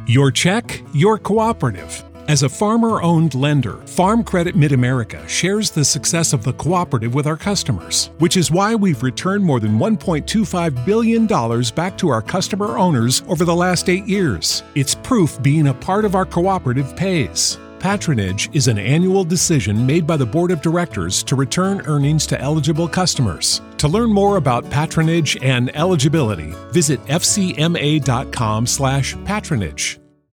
Your check, your cooperative. As a farmer-owned lender, Farm Credit Mid-America shares the success of the cooperative with our customers, which is why we've returned more than $1.25 billion back to our customer owners over the last 8 years. It's proof being a part of our cooperative pays. Patronage is an annual decision made by the Board of Directors to return earnings to eligible customers. To learn more about patronage and eligibility, visit fcma.com/patronage.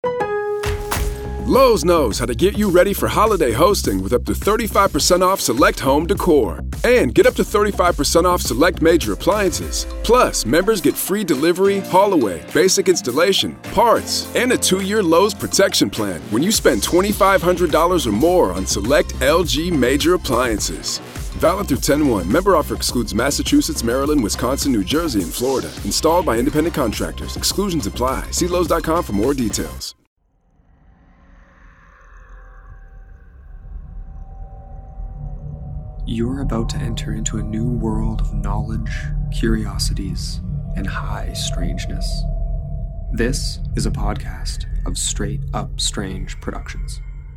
Lowe's knows how to get you ready for holiday hosting with up to 35% off select home decor. And get up to 35% off select major appliances. Plus, members get free delivery, haul away, basic installation, parts, and a 2-year Lowe's protection plan when you spend $2,500 or more on select LG major appliances. Valid through 10/1. Member offer excludes Massachusetts, Maryland, Wisconsin, New Jersey, and Florida. Installed by independent contractors. Exclusions apply. See Lowe's.com for more details. You're about to enter into a new world of knowledge, curiosities, and high strangeness. This is a podcast of Straight Up Strange Productions.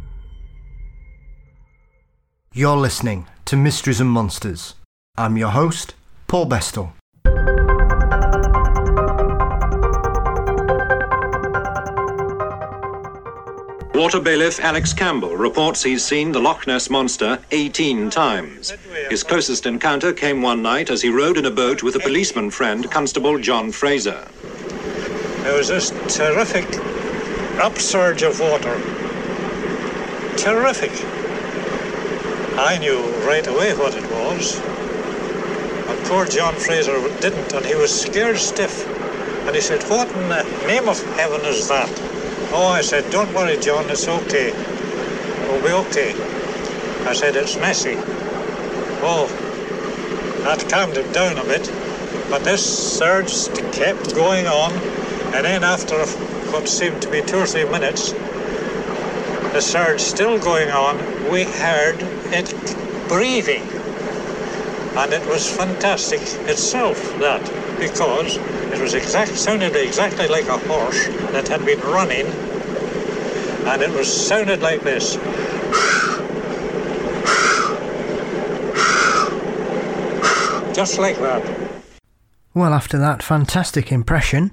You're listening to Mysteries and Monsters. I'm your host, Paul Bestel. Water bailiff Alex Campbell reports he's seen the Loch Ness Monster 18 times. His closest encounter came one night as he rowed in a boat with a policeman friend, Constable John Fraser. There was this terrific upsurge of water. Terrific. I knew right away what it was. But poor John Fraser didn't, and he was scared stiff. And he said, "What in the name of heaven is that?" Oh, I said, "Don't worry, John, it's okay. It'll be okay." I said, "It's messy." Oh, that calmed him down a bit. But this surge kept going on, and then after what seemed to be 2 or 3 minutes, the surge still going on, we heard it breathing. And it was fantastic itself, that, because it was sounded exactly like a horse that had been running, and it was sounded like this. Just like that. Well, after that fantastic impression,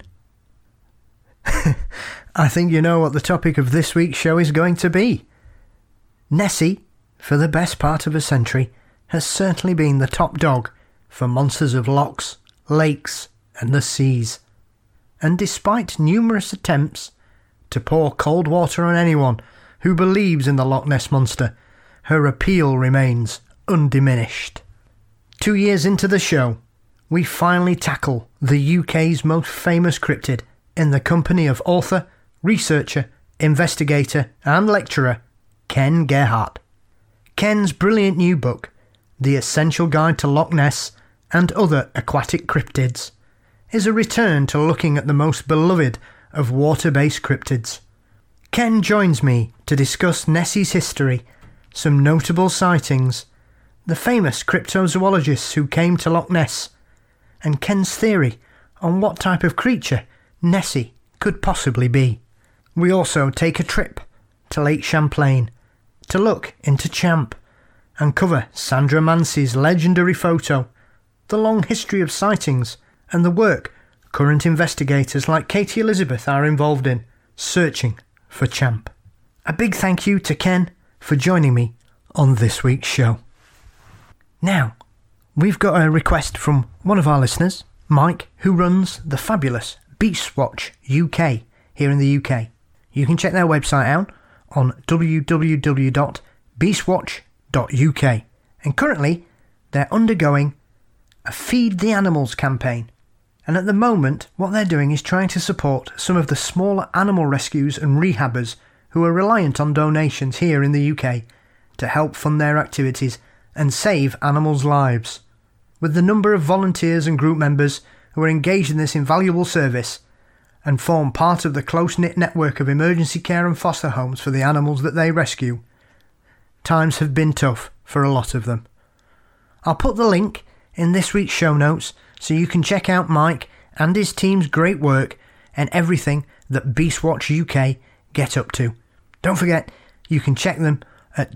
I think you know what the topic of this week's show is going to be. Nessie, for the best part of a century, has certainly been the top dog for monsters of lochs, lakes, and the seas. And despite numerous attempts to pour cold water on anyone who believes in the Loch Ness Monster, her appeal remains undiminished. 2 years into the show, we finally tackle the UK's most famous cryptid in the company of author, researcher, investigator and lecturer Ken Gerhardt. Ken's brilliant new book, The Essential Guide to Loch Ness and Other Aquatic Cryptids, is a return to looking at the most beloved of water-based cryptids. Ken joins me to discuss Nessie's history, some notable sightings, the famous cryptozoologists who came to Loch Ness, and Ken's theory on what type of creature Nessie could possibly be. We also take a trip to Lake Champlain to look into Champ and cover Sandra Mansey's legendary photo, the long history of sightings and the work current investigators like Katie Elizabeth are involved in, searching for Champ. A big thank you to Ken for joining me on this week's show. Now, we've got a request from one of our listeners, Mike, who runs the fabulous Beastwatch UK here in the UK. You can check their website out on www.beastwatch.uk, and currently they're undergoing a Feed the Animals campaign, and at the moment what they're doing is trying to support some of the smaller animal rescues and rehabbers who are reliant on donations here in the UK to help fund their activities and save animals' lives. With the number of volunteers and group members who are engaged in this invaluable service and form part of the close-knit network of emergency care and foster homes for the animals that they rescue, times have been tough for a lot of them. I'll put the link in this week's show notes so you can check out Mike and his team's great work and everything that Beastwatch UK get up to. Don't forget, you can check them at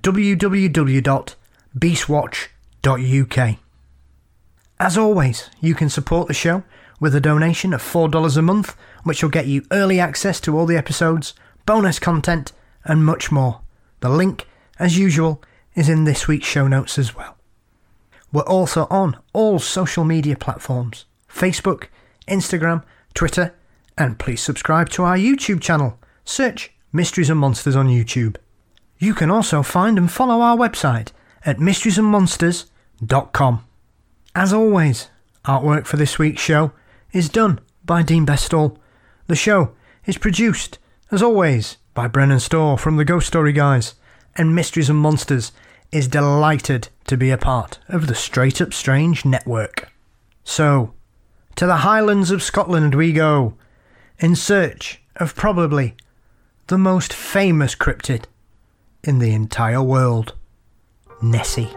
www.beastwatch.uk. As always, you can support the show with a donation of $4 a month, which will get you early access to all the episodes, bonus content, and much more. The link, as usual, is in this week's show notes as well. We're also on all social media platforms: Facebook, Instagram, Twitter, and please subscribe to our YouTube channel. Search Mysteries and Monsters on YouTube. You can also find and follow our website at mysteriesandmonsters.com. As always, artwork for this week's show is done by Dean Bestall. The show is produced, as always, by Brennan Storr from the Ghost Story Guys, and Mysteries and Monsters is delighted to be a part of the Straight Up Strange network. So, to the Highlands of Scotland we go, in search of probably the most famous cryptid in the entire world, Nessie.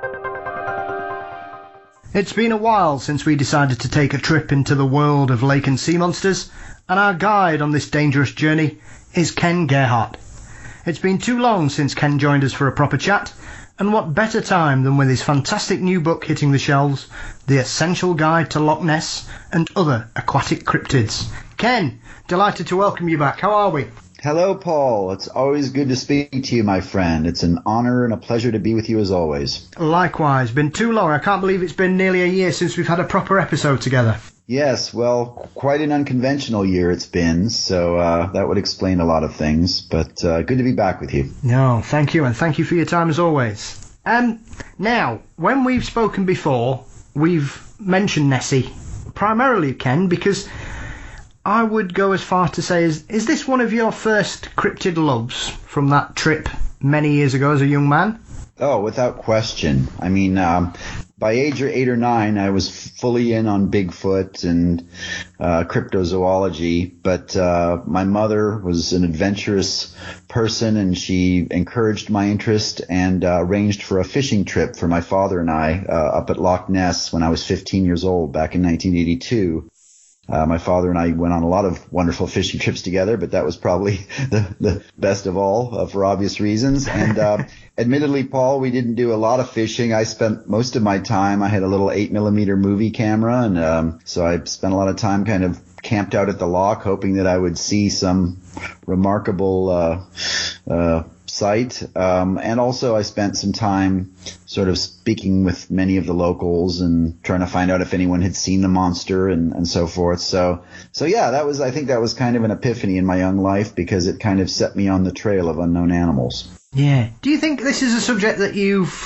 It's been a while since we decided to take a trip into the world of lake and sea monsters, and our guide on this dangerous journey is Ken Gerhardt. It's been too long since Ken joined us for a proper chat, and what better time than with his fantastic new book hitting the shelves, The Essential Guide to Loch Ness and Other Aquatic Cryptids. Ken, delighted to welcome you back. How are we? Hello, Paul. It's always good to speak to you, my friend. It's an honor and a pleasure to be with you as always. Likewise. Been too long. I can't believe it's been nearly a year since we've had a proper episode together. Yes, well, quite an unconventional year it's been, so that would explain a lot of things, but good to be back with you. No, thank you, and thank you for your time as always. Now, when we've spoken before, we've mentioned Nessie, primarily, Ken, because I would go as far to say, is this one of your first cryptid loves from that trip many years ago as a young man? Oh, without question. I mean, by age 8 or 9, I was fully in on Bigfoot and cryptozoology, but my mother was an adventurous person, and she encouraged my interest and arranged for a fishing trip for my father and I up at Loch Ness when I was 15 years old back in 1982. My father and I went on a lot of wonderful fishing trips together, but that was probably the best of all for obvious reasons. And admittedly, Paul, we didn't do a lot of fishing. I spent most of my time, I had a little 8mm movie camera, and so I spent a lot of time kind of camped out at the loch, hoping that I would see some remarkable site. And also I spent some time sort of speaking with many of the locals and trying to find out if anyone had seen the monster and so forth. So yeah, I think that was kind of an epiphany in my young life, because it kind of set me on the trail of unknown animals. Yeah. Do you think this is a subject that you've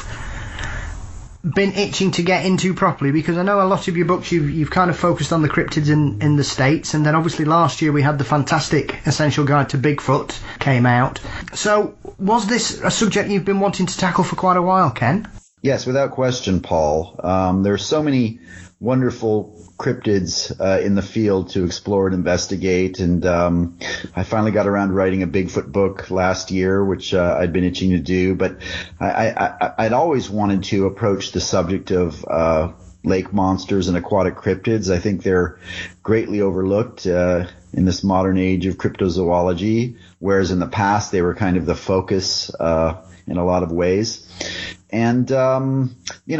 been itching to get into properly? Because I know a lot of your books you've kind of focused on the cryptids in the States, and then obviously last year we had the fantastic Essential Guide to Bigfoot came out. So was this a subject you've been wanting to tackle for quite a while, Ken? Yes, without question, Paul. There are so many wonderful cryptids in the field to explore and investigate, and I finally got around to writing a Bigfoot book last year, which I'd been itching to do, but I'd always wanted to approach the subject of lake monsters and aquatic cryptids. I think they're greatly overlooked in this modern age of cryptozoology, whereas in the past they were kind of the focus in a lot of ways. And, I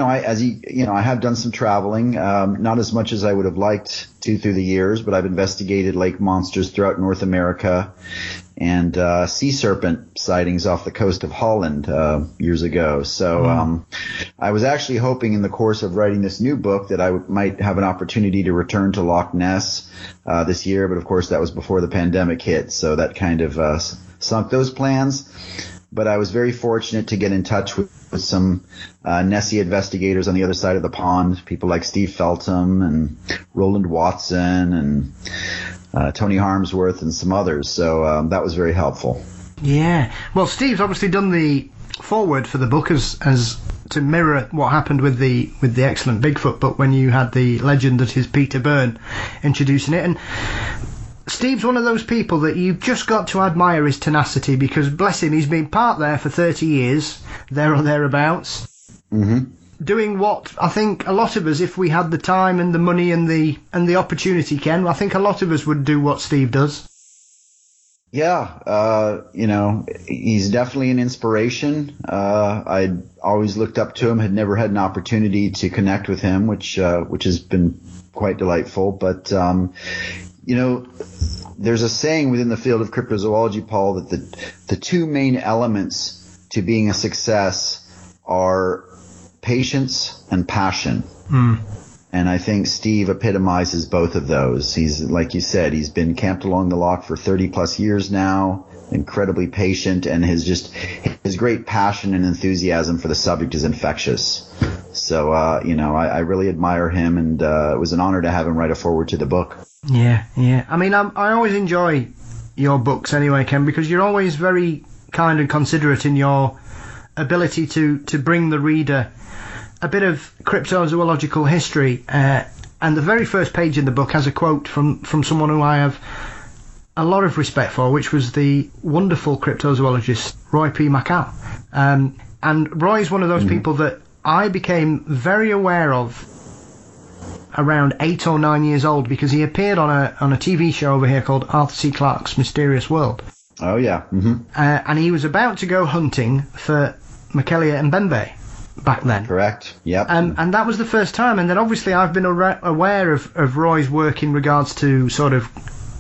have done some traveling, not as much as I would have liked to through the years, but I've investigated lake monsters throughout North America and sea serpent sightings off the coast of Holland years ago. So I was actually hoping in the course of writing this new book that I might have an opportunity to return to Loch Ness this year, but of course that was before the pandemic hit, so that kind of sunk those plans. But I was very fortunate to get in touch with some Nessie investigators on the other side of the pond, people like Steve Feltham and Roland Watson and Tony Harmsworth and some others. So that was very helpful. Yeah. Well, Steve's obviously done the foreword for the book as to mirror what happened with the excellent Bigfoot book when you had the legend that is Peter Byrne introducing it. And Steve's one of those people that you've just got to admire his tenacity, because bless him, he's been part there for 30 years, there or thereabouts. Mm-hmm. doing what I think a lot of us, if we had the time and the money and the opportunity, Ken, I think a lot of us would do what Steve does. Yeah, he's definitely an inspiration. I'd always looked up to him, had never had an opportunity to connect with him, which has been quite delightful. But, there's a saying within the field of cryptozoology, Paul, that the two main elements to being a success are patience and passion. And I think Steve epitomizes both of those. He's, like you said, he's been camped along the loch for 30 plus years now, incredibly patient, and his great passion and enthusiasm for the subject is infectious. So, I really admire him, and it was an honor to have him write a foreword to the book. Yeah. I mean, I always enjoy your books anyway, Ken, because you're always very kind and considerate in your ability to bring the reader a bit of cryptozoological history, and the very first page in the book has a quote from someone who I have a lot of respect for, which was the wonderful cryptozoologist Roy P. McCall. And Roy is one of those people that I became very aware of around 8 or 9 years old, because he appeared on a TV show over here called Arthur C. Clarke's Mysterious World. Oh, yeah. And he was about to go hunting for Macaulay Mbembe back then. Correct. Yep. And that was the first time. And then obviously I've been aware of Roy's work in regards to sort of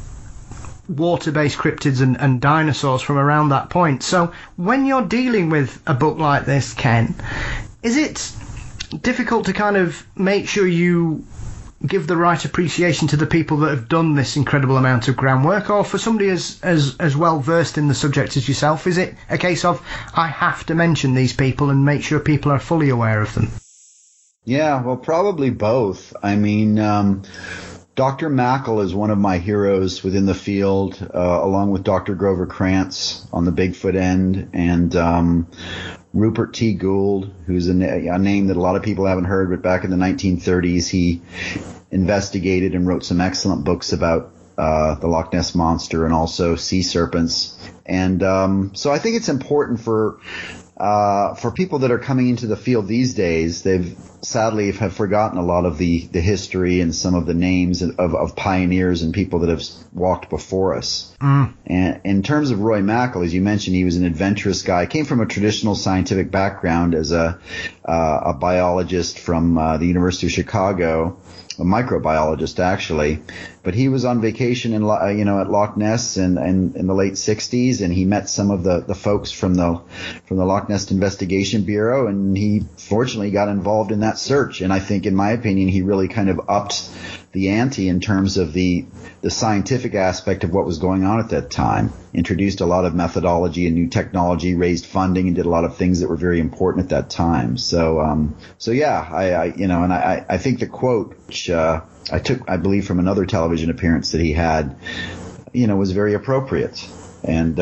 water-based cryptids and dinosaurs from around that point. So when you're dealing with a book like this, Ken, is it difficult to kind of make sure you give the right appreciation to the people that have done this incredible amount of groundwork, or for somebody as well versed in the subject as yourself, is it a case of I have to mention these people and make sure people are fully aware of them? Yeah, well, probably both. I mean, Dr. Mackel is one of my heroes within the field, along with Dr. Grover Krantz on the Bigfoot end, and Rupert T. Gould, who's a name that a lot of people haven't heard, but back in the 1930s, he investigated and wrote some excellent books about the Loch Ness Monster and also sea serpents. And so I think it's important for people that are coming into the field these days. They've sadly have forgotten a lot of the history and some of the names of pioneers and people that have walked before us. And in terms of Roy Mackel, as you mentioned, he was an adventurous guy. Came from a traditional scientific background as a biologist from the University of Chicago, a microbiologist actually, but he was on vacation in at Loch Ness in the late 60s, and he met some of the folks from the Loch Ness Investigation Bureau, and he fortunately got involved in that search. And I think, in my opinion, he really kind of upped the ante in terms of the scientific aspect of what was going on at that time. Introduced a lot of methodology and new technology, raised funding, and did a lot of things that were very important at that time. So yeah, I think the quote, which I took, I believe, from another television appearance that he had, was very appropriate. And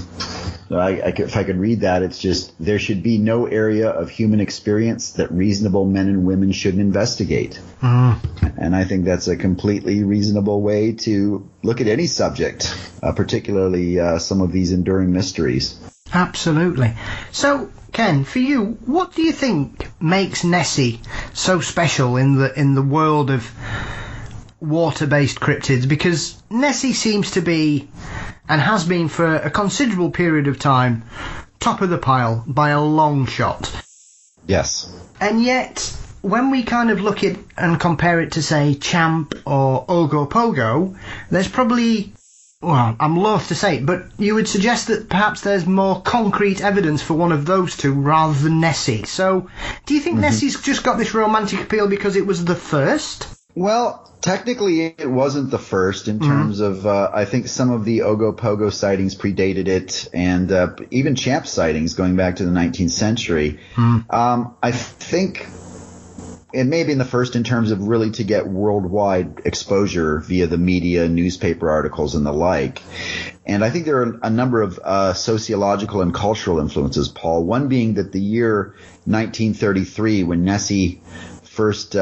if I could read that, it's just, there should be no area of human experience that reasonable men and women shouldn't investigate. And I think that's a completely reasonable way to look at any subject, particularly some of these enduring mysteries. Absolutely. So, Ken, for you, what do you think makes Nessie so special in the world of water-based cryptids? Because Nessie seems to be, and has been for a considerable period of time, top of the pile by a long shot. Yes. And yet, when we kind of look at and compare it to, say, Champ or Ogopogo, there's probably, well, I'm loath to say it, but you would suggest that perhaps there's more concrete evidence for one of those two rather than Nessie. So, do you think Nessie's just got this romantic appeal because it was the first? Well, technically it wasn't the first in terms of, I think some of the Ogopogo sightings predated it, and even Champ sightings going back to the 19th century. I think it may have been the first in terms of really to get worldwide exposure via the media, newspaper articles, and the like. And I think there are a number of sociological and cultural influences, Paul. One being that the year 1933, when Nessie first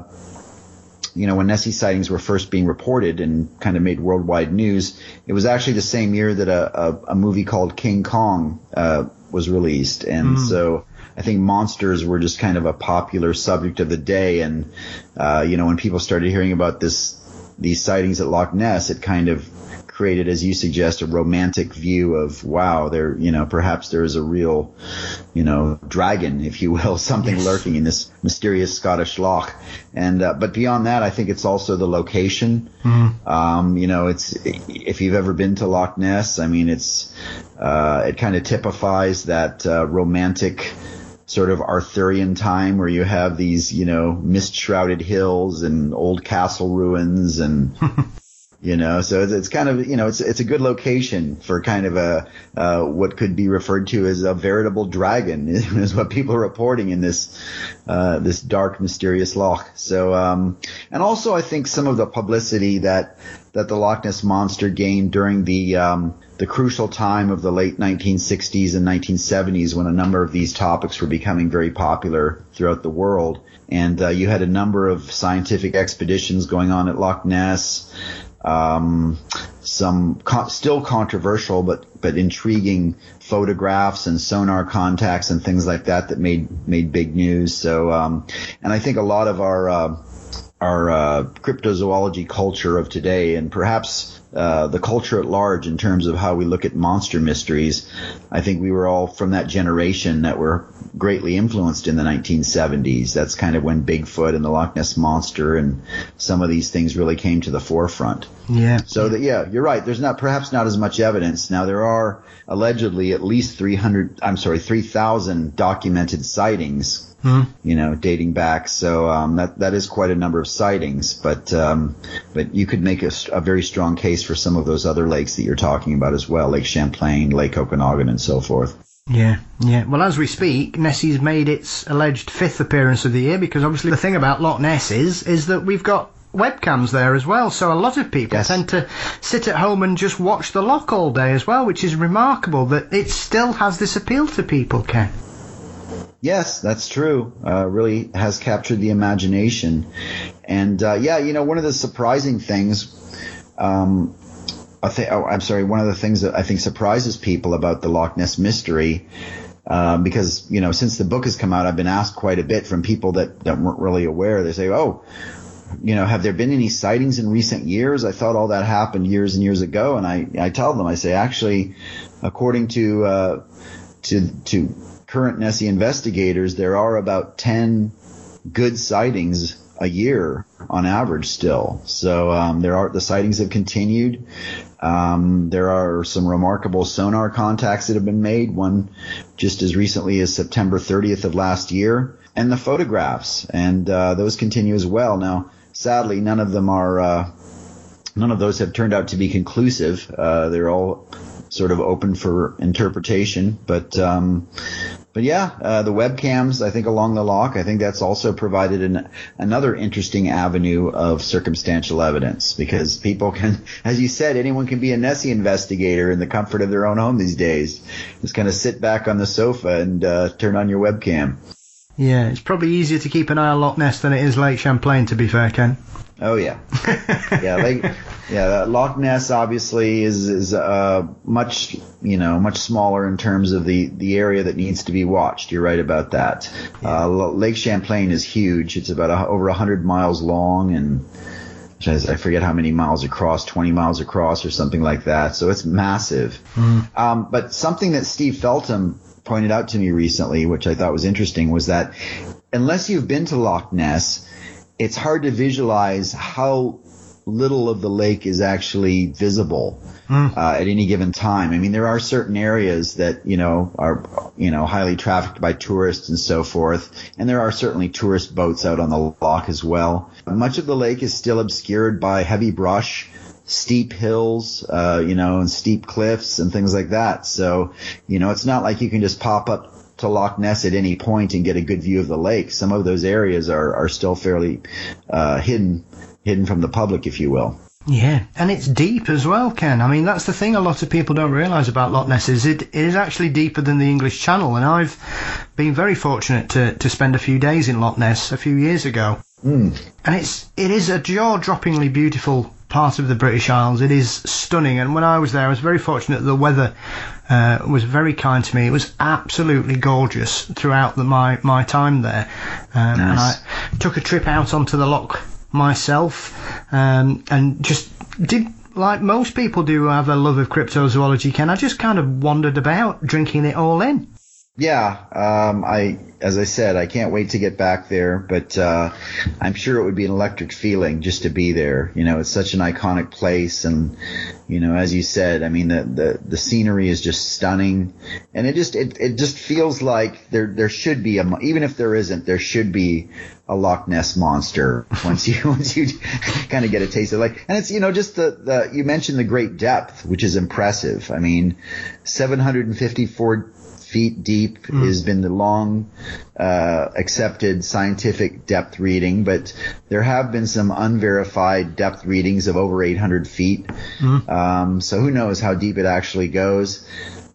when Nessie sightings were first being reported and kind of made worldwide news, it was actually the same year that a movie called King Kong was released. And so I think monsters were just kind of a popular subject of the day. And, when people started hearing about these sightings at Loch Ness, it kind of created, as you suggest, a romantic view of, wow, there, perhaps there is a real, dragon, if you will, something lurking in this mysterious Scottish loch. And, but beyond that, I think it's also the location. It's, if you've ever been to Loch Ness, I mean, it kind of typifies that, romantic sort of Arthurian time where you have these, mist-shrouded hills and old castle ruins and, so it's kind of, it's a good location for kind of what could be referred to as a veritable dragon is what people are reporting in this dark, mysterious loch. So, and also I think some of the publicity that the Loch Ness Monster gained during the crucial time of the late 1960s and 1970s when a number of these topics were becoming very popular throughout the world. And, you had a number of scientific expeditions going on at Loch Ness. Some still controversial but intriguing photographs and sonar contacts and things like that made big news. So and I think a lot of our cryptozoology culture of today, and perhaps the culture at large in terms of how we look at monster mysteries, I think we were all from that generation that were greatly influenced in the 1970s. That's kind of when Bigfoot and the Loch Ness Monster and some of these things really came to the forefront. Yeah. So you're right. There's perhaps not as much evidence. Now there are allegedly at least 3,000 documented sightings. Dating back. So that is quite a number of sightings, but you could make a very strong case for some of those other lakes that you're talking about as well, Lake Champlain, Lake Okanagan, and so forth. Yeah. Well, as we speak, Nessie's made its alleged 5th appearance of the year, because obviously the thing about Loch Ness is that we've got webcams there as well, so a lot of people tend to sit at home and just watch the loch all day as well, which is remarkable that it still has this appeal to people, Ken. Yes, that's true. Really has captured the imagination. And, one of the surprising things, one of the things that I think surprises people about the Loch Ness mystery, because, since the book has come out, I've been asked quite a bit from people that weren't really aware. They say, have there been any sightings in recent years? I thought all that happened years and years ago. And I tell them, I say, actually, according to current Nessie investigators, there are about 10 good sightings a year on average still. So the sightings have continued. There are some remarkable sonar contacts that have been made, one just as recently as September 30th of last year, and the photographs, and those continue as well. Now, sadly, none of those have turned out to be conclusive. They're all sort of open for interpretation, but the webcams, I think, along the loch, I think that's also provided another interesting avenue of circumstantial evidence, because people can, as you said, anyone can be a Nessie investigator in the comfort of their own home these days. Just kind of sit back on the sofa and turn on your webcam. Yeah, it's probably easier to keep an eye on Loch Ness than it is Lake Champlain, to be fair, Ken. Oh yeah, Loch Ness obviously is much smaller in terms of the area that needs to be watched. You're right about that. Yeah. Lake Champlain is huge. It's about over 100 miles long, and I forget how many miles across, 20 miles across or something like that. So it's massive. But something that Steve Feltham pointed out to me recently, which I thought was interesting, was that unless you've been to Loch Ness, it's hard to visualize how little of the lake is actually visible at any given time. I mean, there are certain areas that, are, highly trafficked by tourists and so forth, and there are certainly tourist boats out on the loch as well. Much of the lake is still obscured by heavy brush, steep hills, and steep cliffs and things like that. So, it's not like you can just pop up to Loch Ness at any point and get a good view of the lake. Some of those areas are still fairly hidden from the public, if you will. Yeah, and it's deep as well, Ken. I mean, that's the thing a lot of people don't realise about Loch Ness, is it is actually deeper than the English Channel, and I've been very fortunate to spend a few days in Loch Ness a few years ago. And it is a jaw-droppingly beautiful part of the British Isles. It is stunning, and when I was there, I was very fortunate that the weather was very kind to me. It was absolutely gorgeous throughout my time there. Nice. And I took a trip out onto the loch myself, and just did, like most people do who have a love of cryptozoology, Ken, I just kind of wandered about, drinking it all in. Yeah, as I said, I can't wait to get back there, but I'm sure it would be an electric feeling just to be there. You know, it's such an iconic place, and you know, as you said, I mean, the scenery is just stunning, and it just feels like there should be even if there isn't, there should be a Loch Ness monster once you kind of get a taste of it. Like, and it's, you know, just the you mentioned the great depth, which is impressive. I mean, 754 feet deep has been the long accepted scientific depth reading, but there have been some unverified depth readings of over 800 feet. So who knows how deep it actually goes.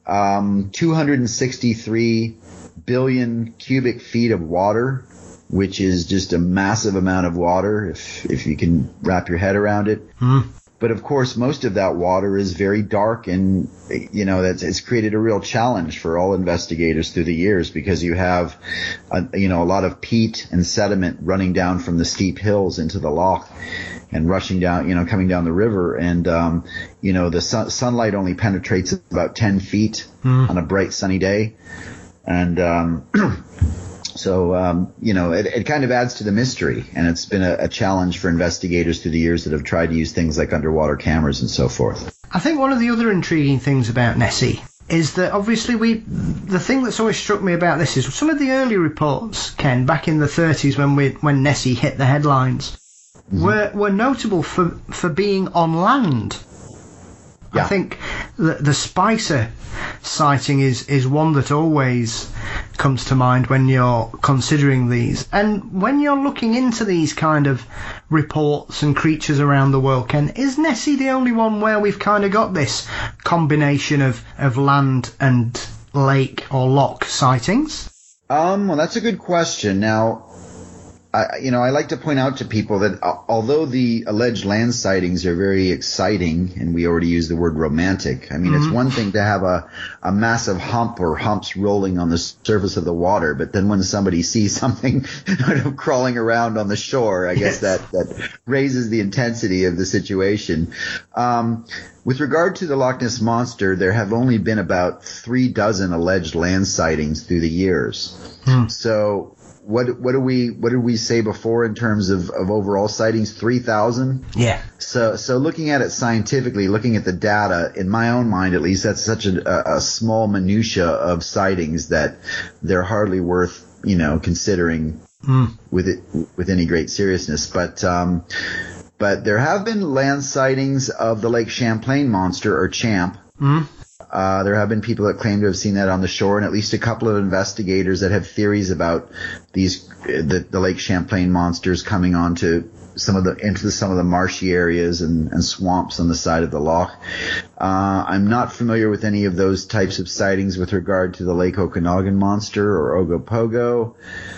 263 billion cubic feet of water, which is just a massive amount of water if you can wrap your head around it. But of course, most of that water is very dark, and you know it's created a real challenge for all investigators through the years, because you have a lot of peat and sediment running down from the steep hills into the loch and rushing down, coming down the river, and the sunlight only penetrates about 10 feet on a bright sunny day, and So, it kind of adds to the mystery, and it's been a challenge for investigators through the years that have tried to use things like underwater cameras and so forth. I think one of the other intriguing things about Nessie is that obviously the thing that's always struck me about this is some of the early reports, Ken, back in the 30s when Nessie hit the headlines, were notable for being on land. Yeah. I think the Spicer sighting is one that always comes to mind when you're considering these. And when you're looking into these kind of reports and creatures around the world, Ken, is Nessie the only one where we've kind of got this combination of land and lake or loch sightings? Well, that's a good question. Now, I like to point out to people that although the alleged land sightings are very exciting, and we already use the word romantic, I mean, it's one thing to have a massive hump or humps rolling on the surface of the water, but then when somebody sees something crawling around on the shore, I guess that raises the intensity of the situation. With regard to the Loch Ness Monster, there have only been about 36 alleged land sightings through the years. So what did we say before in terms of overall sightings? 3,000? Yeah. So looking at it scientifically, looking at the data, in my own mind at least, that's such a small minutia of sightings that they're hardly worth, considering with any great seriousness. But there have been land sightings of the Lake Champlain monster, or Champ. There have been people that claim to have seen that on the shore, and at least a couple of investigators that have theories about the Lake Champlain monsters coming onto into some of the marshy areas and swamps on the side of the loch. I'm not familiar with any of those types of sightings with regard to the Lake Okanagan monster or Ogopogo.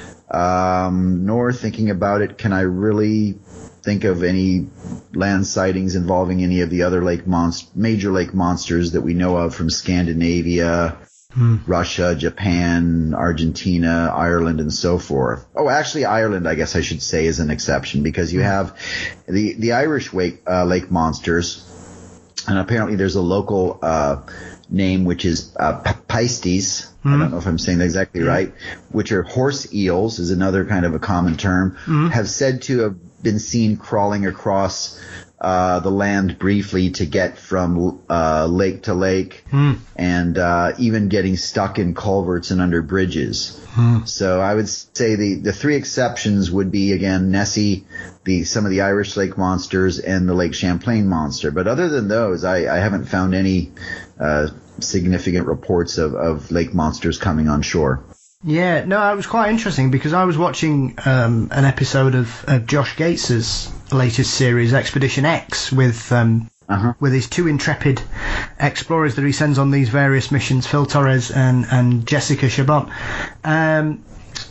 Nor, thinking about it, can I really think of any land sightings involving any of the other major lake monsters that we know of from Scandinavia, Russia, Japan, Argentina, Ireland, and so forth. Oh, actually, Ireland, I guess I should say, is an exception, because you have the Irish lake monsters, and apparently there's a local name which is Pistes. I don't know if I'm saying that exactly right, which are horse eels, is another kind of a common term, have said to have been seen crawling across the land briefly to get from lake to lake, and even getting stuck in culverts and under bridges. So I would say the three exceptions would be, again, Nessie, some of the Irish lake monsters, and the Lake Champlain monster. But other than those, I haven't found any significant reports of lake monsters coming on shore. Yeah, no, it was quite interesting, because I was watching an episode of Josh Gates's latest series, Expedition X, with his two intrepid explorers that he sends on these various missions, Phil Torres and Jessica Chabot.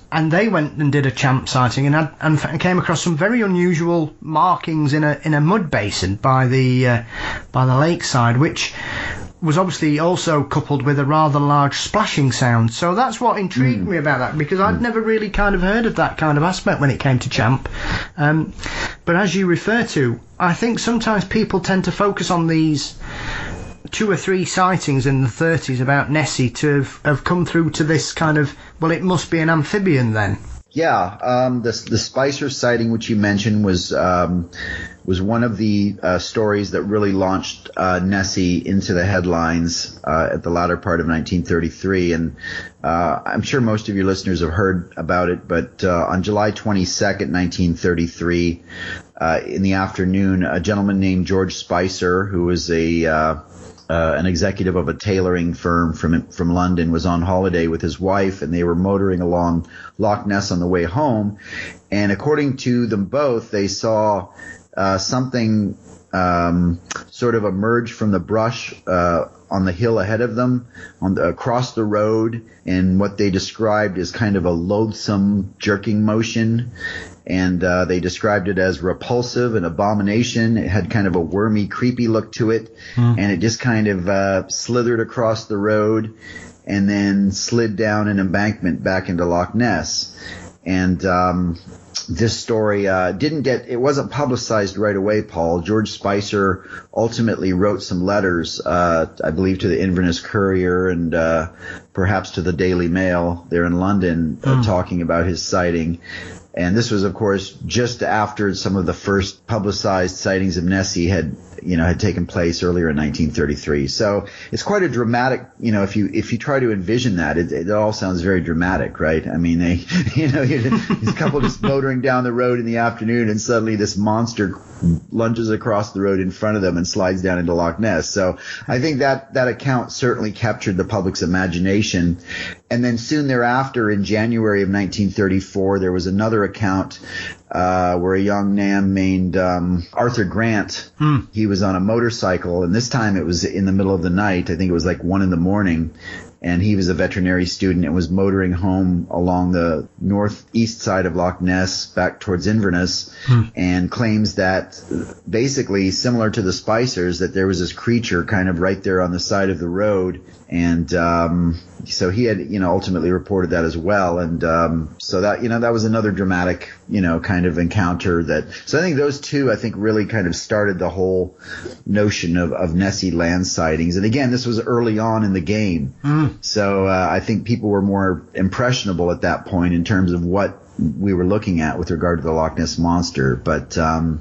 and they went and did a champ sighting and came across some very unusual markings in a mud basin by the lakeside, which was obviously also coupled with a rather large splashing sound. So that's what intrigued me about that, because I'd never really kind of heard of that kind of aspect when it came to champ. But as you refer to, I think sometimes people tend to focus on these 2 or 3 sightings in the 30s about Nessie to have come through to this kind of, well, it must be an amphibian then. Yeah, the Spicer sighting, which you mentioned, was one of the stories that really launched Nessie into the headlines at the latter part of 1933. And I'm sure most of your listeners have heard about it, but on July 22nd, 1933, in the afternoon, a gentleman named George Spicer, who was an executive of a tailoring firm from London, was on holiday with his wife, and they were motoring along Loch Ness on the way home. And according to them both, they saw something sort of emerge from the brush on the hill ahead of them, across the road, and what they described as kind of a loathsome jerking motion. And they described it as repulsive, an abomination. It had kind of a wormy, creepy look to it, and it just kind of slithered across the road and then slid down an embankment back into Loch Ness. And this story it wasn't publicized right away, Paul. George Spicer ultimately wrote some letters, I believe to the Inverness Courier and perhaps to the Daily Mail there in London, talking about his sighting. And this was, of course, just after some of the first publicized sightings of Nessie had taken place earlier in 1933. So it's quite a dramatic, if you try to envision that, it all sounds very dramatic, right? I mean, this couple just motoring down the road in the afternoon, and suddenly this monster lunges across the road in front of them and slides down into Loch Ness. So I think that account certainly captured the public's imagination. And then soon thereafter, in January of 1934, there was another account where a young man named Arthur Grant, he was on a motorcycle, and this time it was in the middle of the night. I think it was like 1 a.m, and he was a veterinary student and was motoring home along the northeast side of Loch Ness back towards Inverness, and claims that basically similar to the Spicers, that there was this creature kind of right there on the side of the road. And so he had, ultimately reported that as well. And so that, that was another dramatic, kind of encounter so I think those two, really kind of started the whole notion of Nessie land sightings. And again, this was early on in the game. So I think people were more impressionable at that point in terms of what we were looking at with regard to the Loch Ness Monster. But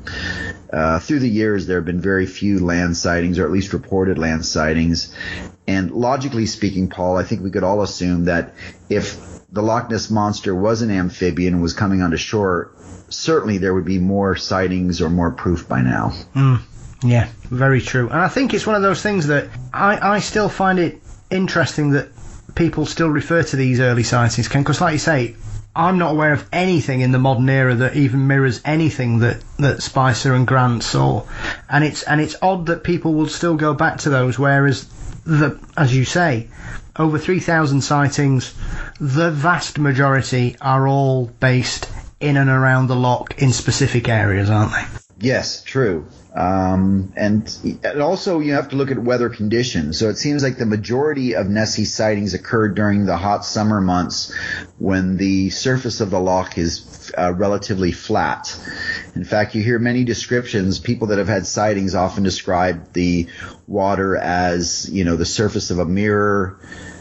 through the years, there have been very few land sightings, or at least reported land sightings. And logically speaking, Paul, I think we could all assume that if the Loch Ness Monster was an amphibian and was coming onto shore, certainly there would be more sightings or more proof by now. Yeah, very true. And I think it's one of those things that I still find it interesting that people still refer to these early sightings, Ken, because like you say, I'm not aware of anything in the modern era that even mirrors anything that Spicer and Grant saw. And it's odd that people will still go back to those, whereas as you say, over 3,000 sightings, the vast majority are all based in and around the loch in specific areas, aren't they? Yes, true. And also you have to look at weather conditions. So it seems like the majority of Nessie sightings occurred during the hot summer months when the surface of the loch is relatively flat. In fact, you hear many descriptions. People that have had sightings often describe the water as, the surface of a mirror,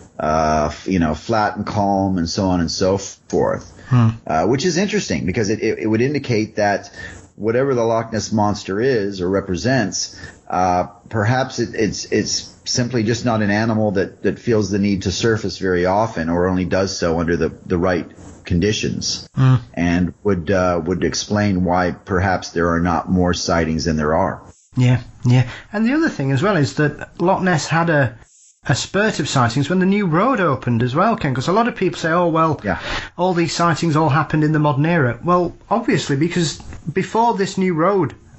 flat and calm, and so on and so forth. Which is interesting because it would indicate that whatever the Loch Ness Monster is or represents, perhaps it's simply just not an animal that feels the need to surface very often, or only does so under the right conditions, and would explain why perhaps there are not more sightings than there are. Yeah. And the other thing as well is that Loch Ness had a spurt of sightings when the new road opened as well, Ken, because a lot of people say, all these sightings all happened in the modern era. Well, obviously, because before this new road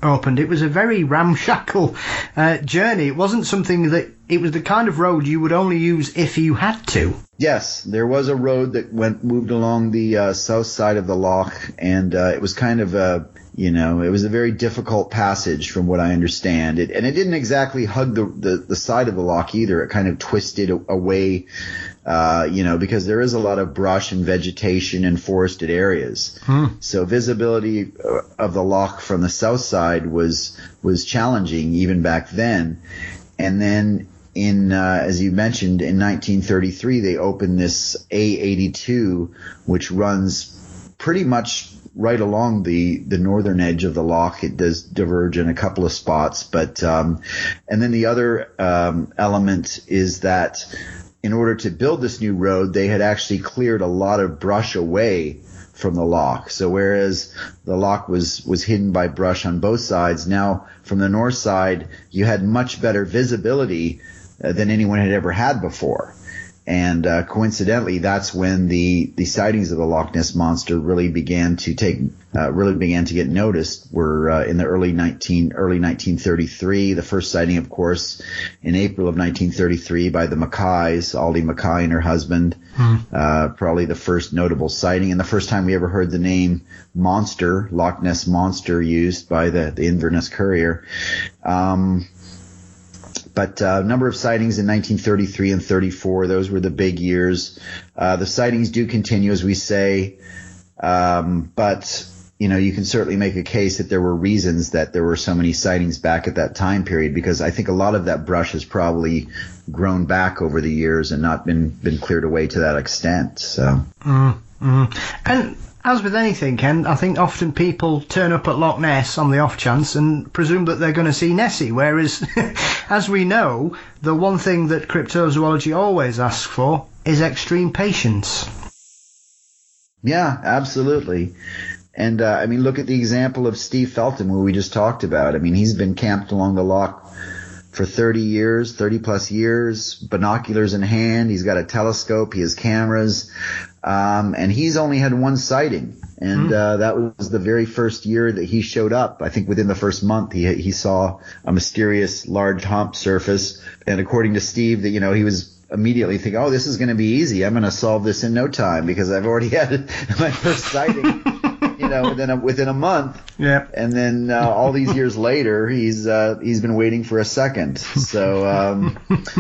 opened. It was a very ramshackle journey. It wasn't something that, it was the kind of road you would only use if you had to. Yes, there was a road that moved along the south side of the loch, and it was kind of it was a very difficult passage from what I understand. And it didn't exactly hug the side of the loch either. It kind of twisted away, because there is a lot of brush and vegetation and forested areas. So visibility of the loch from the south side was challenging even back then. And then as you mentioned, in 1933, they opened this A82, which runs pretty much right along the northern edge of the loch. It does diverge in a couple of spots, but and then the other element is that in order to build this new road, they had actually cleared a lot of brush away from the loch. So whereas the loch was hidden by brush on both sides, now from the north side you had much better visibility than anyone had ever had before. And coincidentally, that's when the sightings of the Loch Ness Monster really began to get noticed. Were in the early 1933. The first sighting, of course, in April of 1933 by the Mackays, Aldi Mackay and her husband. Probably the first notable sighting, and the first time we ever heard the name Monster, Loch Ness Monster, used by the Inverness Courier. But a number of sightings in 1933 and 34, those were the big years. The sightings do continue, as we say, but you can certainly make a case that there were reasons that there were so many sightings back at that time period, because I think a lot of that brush has probably grown back over the years and not been cleared away to that extent. So. And as with anything, Ken, I think often people turn up at Loch Ness on the off chance and presume that they're going to see Nessie, whereas, as we know, the one thing that cryptozoology always asks for is extreme patience. Yeah, absolutely. And, look at the example of Steve Felton, who we just talked about. He's been camped along the loch for 30 plus years, binoculars in hand. He's got a telescope. He has cameras. And he's only had one sighting. And that was the very first year that he showed up. I think within the first month he saw a mysterious large hump surface. And according to Steve, that he was immediately thinking, oh, this is going to be easy. I'm going to solve this in no time because I've already had my first sighting. Within a month. Yeah. And then all these years later, he's been waiting for a second. So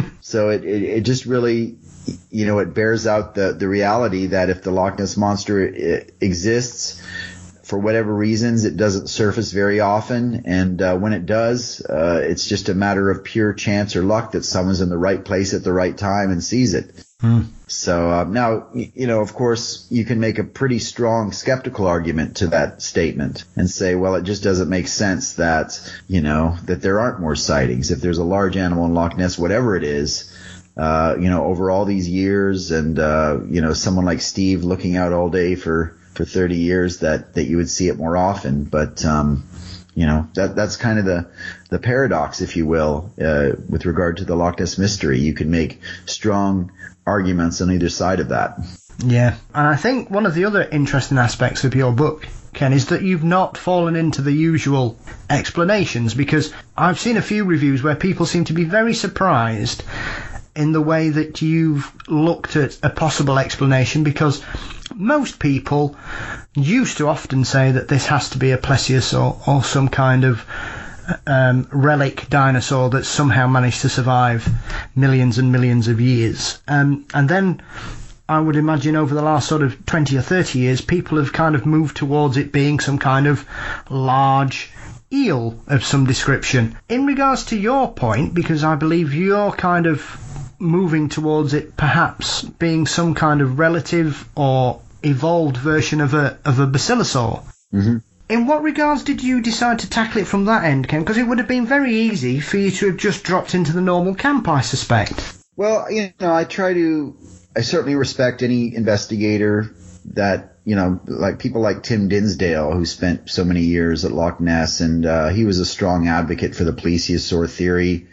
it just really, it bears out the reality that if the Loch Ness Monster exists, for whatever reasons, it doesn't surface very often. And when it does, it's just a matter of pure chance or luck that someone's in the right place at the right time and sees it. So now, of course, you can make a pretty strong skeptical argument to that statement and say, well, it just doesn't make sense that, that there aren't more sightings. If there's a large animal in Loch Ness, whatever it is, over all these years and, someone like Steve looking out all day for 30 years that you would see it more often. But, that's kind of the paradox, if you will, with regard to the Loch Ness mystery. You can make strong arguments on either side of that. Yeah, and I think one of the other interesting aspects of your book, Ken, is that you've not fallen into the usual explanations, because I've seen a few reviews where people seem to be very surprised in the way that you've looked at a possible explanation, because most people used to often say that this has to be a plesiosaur or some kind of relic dinosaur that somehow managed to survive millions and millions of years. And then I would imagine over the last sort of 20 or 30 years, people have kind of moved towards it being some kind of large eel of some description. In regards to your point, because I believe you're kind of moving towards it perhaps being some kind of relative or evolved version of a basilosaur. Mm-hmm. In what regards did you decide to tackle it from that end, Ken? Because it would have been very easy for you to have just dropped into the normal camp, I suspect. Well, I certainly respect any investigator that, like people like Tim Dinsdale, who spent so many years at Loch Ness, and he was a strong advocate for the plesiosaur theory.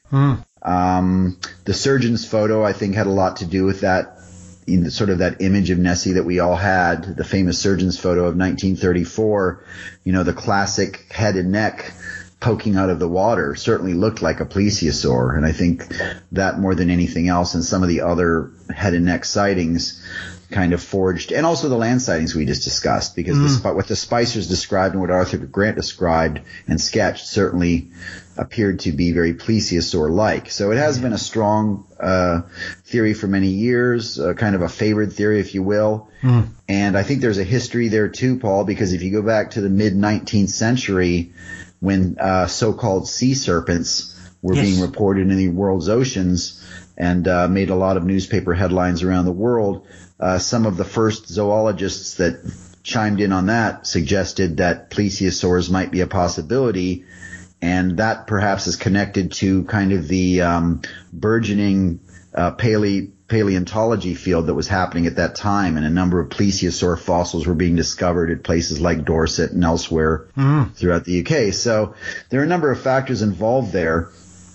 The surgeon's photo, I think, had a lot to do with that. Sort of that image of Nessie that we all had, the famous surgeon's photo of 1934, the classic head and neck poking out of the water certainly looked like a plesiosaur. And I think that more than anything else, and some of the other head and neck sightings kind of forged, and also the land sightings we just discussed, because what the Spicers described and what Arthur Grant described and sketched certainly appeared to be very plesiosaur-like. So it has been a strong theory for many years, kind of a favored theory, if you will. And I think there's a history there too, Paul, because if you go back to the mid-19th century, when so-called sea serpents were being reported in the world's oceans and made a lot of newspaper headlines around the world, some of the first zoologists that chimed in on that suggested that plesiosaurs might be a possibility, and that perhaps is connected to kind of the burgeoning paleontology field that was happening at that time, and a number of plesiosaur fossils were being discovered at places like Dorset and elsewhere throughout the UK. So there are a number of factors involved there.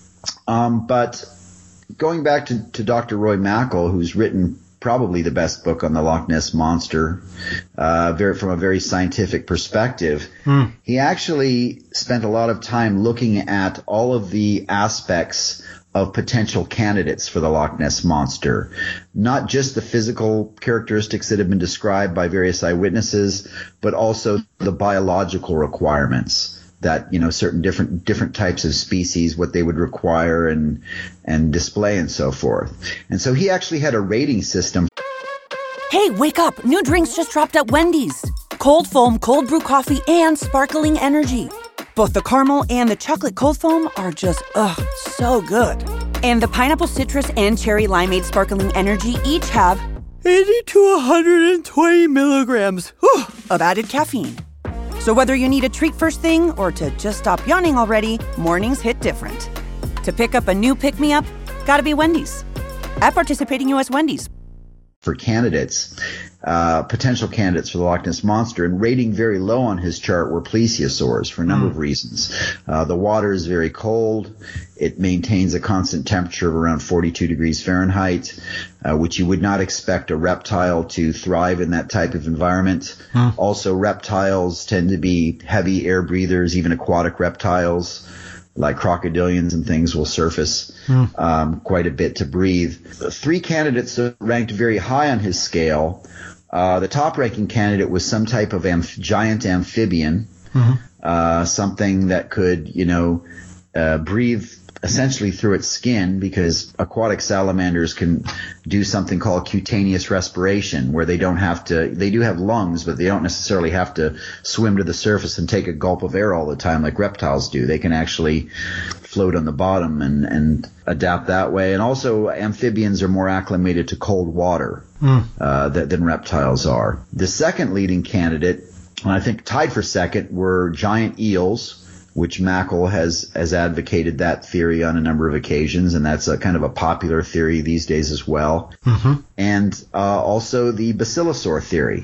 But going back to Dr. Roy Mackal, who's written probably the best book on the Loch Ness Monster, from a very scientific perspective, he actually spent a lot of time looking at all of the aspects of potential candidates for the Loch Ness Monster, not just the physical characteristics that have been described by various eyewitnesses, but also the biological requirements that, certain different types of species, what they would require and display and so forth. And so he actually had a rating system. Hey, wake up. New drinks just dropped at Wendy's. Cold foam, cold brew coffee, and sparkling energy. Both the caramel and the chocolate cold foam are just, so good. And the pineapple citrus and cherry limeade sparkling energy each have 80 to 120 milligrams of added caffeine. So whether you need a treat first thing or to just stop yawning already, mornings hit different. To pick up a new pick-me-up, gotta be Wendy's. At participating U.S. Wendy's. For candidates, potential candidates for the Loch Ness Monster, and rating very low on his chart were plesiosaurs for a number of reasons. The water is very cold. It maintains a constant temperature of around 42 degrees Fahrenheit, which you would not expect a reptile to thrive in that type of environment. Also, reptiles tend to be heavy air breathers. Even aquatic reptiles like crocodilians and things will surface quite a bit to breathe. Three candidates ranked very high on his scale. The top-ranking candidate was some type of giant amphibian, something that could, breathe essentially through its skin, because aquatic salamanders can do something called cutaneous respiration, where they do have lungs, but they don't necessarily have to swim to the surface and take a gulp of air all the time like reptiles do. They can actually float on the bottom and adapt that way. And also amphibians are more acclimated to cold water than reptiles are. The second leading candidate, and I think tied for second, were giant eels, which Mackal has advocated that theory on a number of occasions, and that's a kind of a popular theory these days as well. And also the basilosaur theory.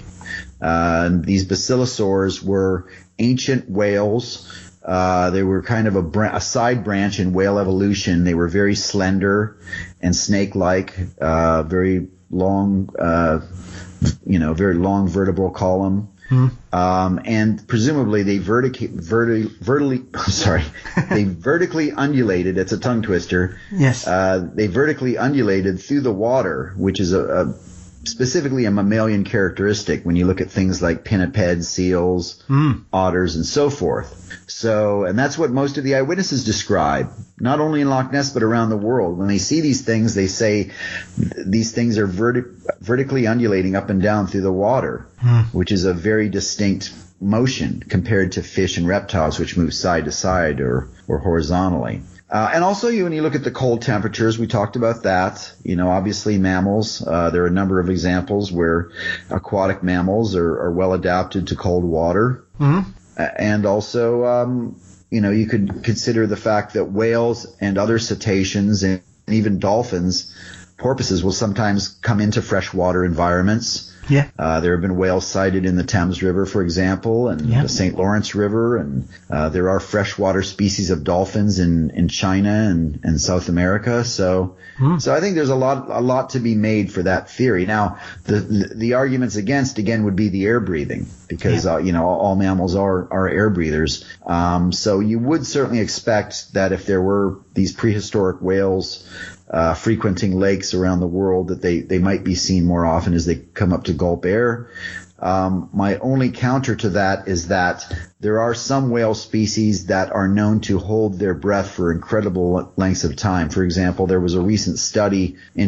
These basilosaurs were ancient whales. They were kind of a side branch in whale evolution. They were very slender and snake-like, very long, very long vertebral column. And presumably they vertically undulated. It's a tongue twister. Yes. They vertically undulated through the water, which is specifically a mammalian characteristic when you look at things like pinnipeds, seals, otters, and so forth. So, and that's what most of the eyewitnesses describe, not only in Loch Ness but around the world. When they see these things, they say these things are vertically undulating up and down through the water, which is a very distinct motion compared to fish and reptiles, which move side to side or horizontally. And also, when you look at the cold temperatures, we talked about that. Obviously mammals, there are a number of examples where aquatic mammals are well adapted to cold water. And also, you could consider the fact that whales and other cetaceans and even dolphins, porpoises, will sometimes come into freshwater environments Yeah. There have been whales sighted in the Thames River, for example, and the St. Lawrence River, and there are freshwater species of dolphins in China and South America. So I think there's a lot to be made for that theory. Now, the arguments against, again, would be the air breathing, because all mammals are air breathers. So you would certainly expect that if there were these prehistoric whales frequenting lakes around the world, that they might be seen more often as they come up to gulp air. My only counter to that is that there are some whale species that are known to hold their breath for incredible lengths of time. For example, there was a recent study in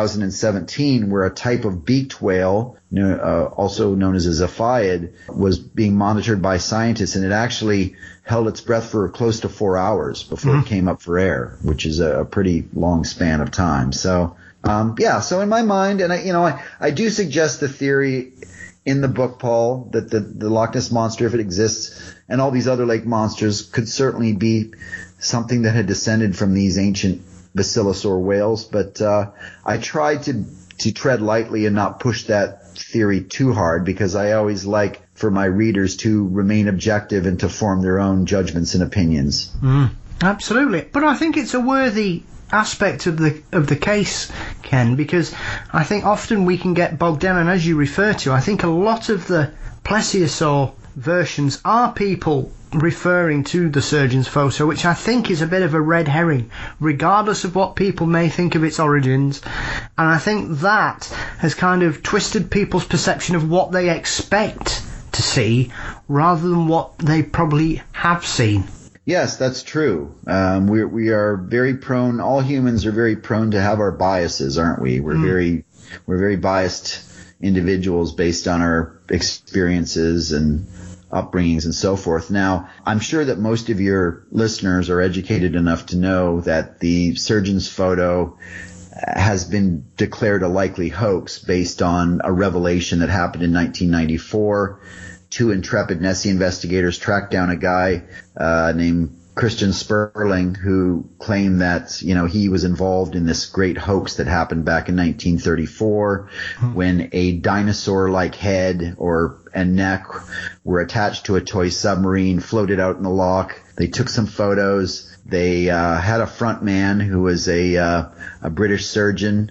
2017 where a type of beaked whale, also known as a Zephyid, was being monitored by scientists, and it actually held its breath for close to 4 hours before it came up for air, which is a pretty long span of time. So, so in my mind, and I do suggest the theory in the book, Paul, that the Loch Ness Monster, if it exists, and all these other lake monsters, could certainly be something that had descended from these ancient basilosaur whales. But I tried to tread lightly and not push that theory too hard, because I always like for my readers to remain objective and to form their own judgments and opinions. Absolutely. But I think it's a worthy aspect of the case, Ken, because I think often we can get bogged down, and as you refer to, I think a lot of the plesiosaur versions are people referring to the surgeon's photo, which I think is a bit of a red herring, regardless of what people may think of its origins. And I think that has kind of twisted people's perception of what they expect to see rather than what they probably have seen. Yes, that's true. We are very prone. All humans are very prone to have our biases, aren't we? We're very biased individuals based on our experiences and upbringings and so forth. Now, I'm sure that most of your listeners are educated enough to know that the surgeon's photo has been declared a likely hoax based on a revelation that happened in 1994. Two intrepid Nessie investigators tracked down a guy named Christian Sperling, who claimed that, he was involved in this great hoax that happened back in 1934 when a dinosaur-like head and neck were attached to a toy submarine, floated out in the loch. They took some photos. They had a front man who was a British surgeon,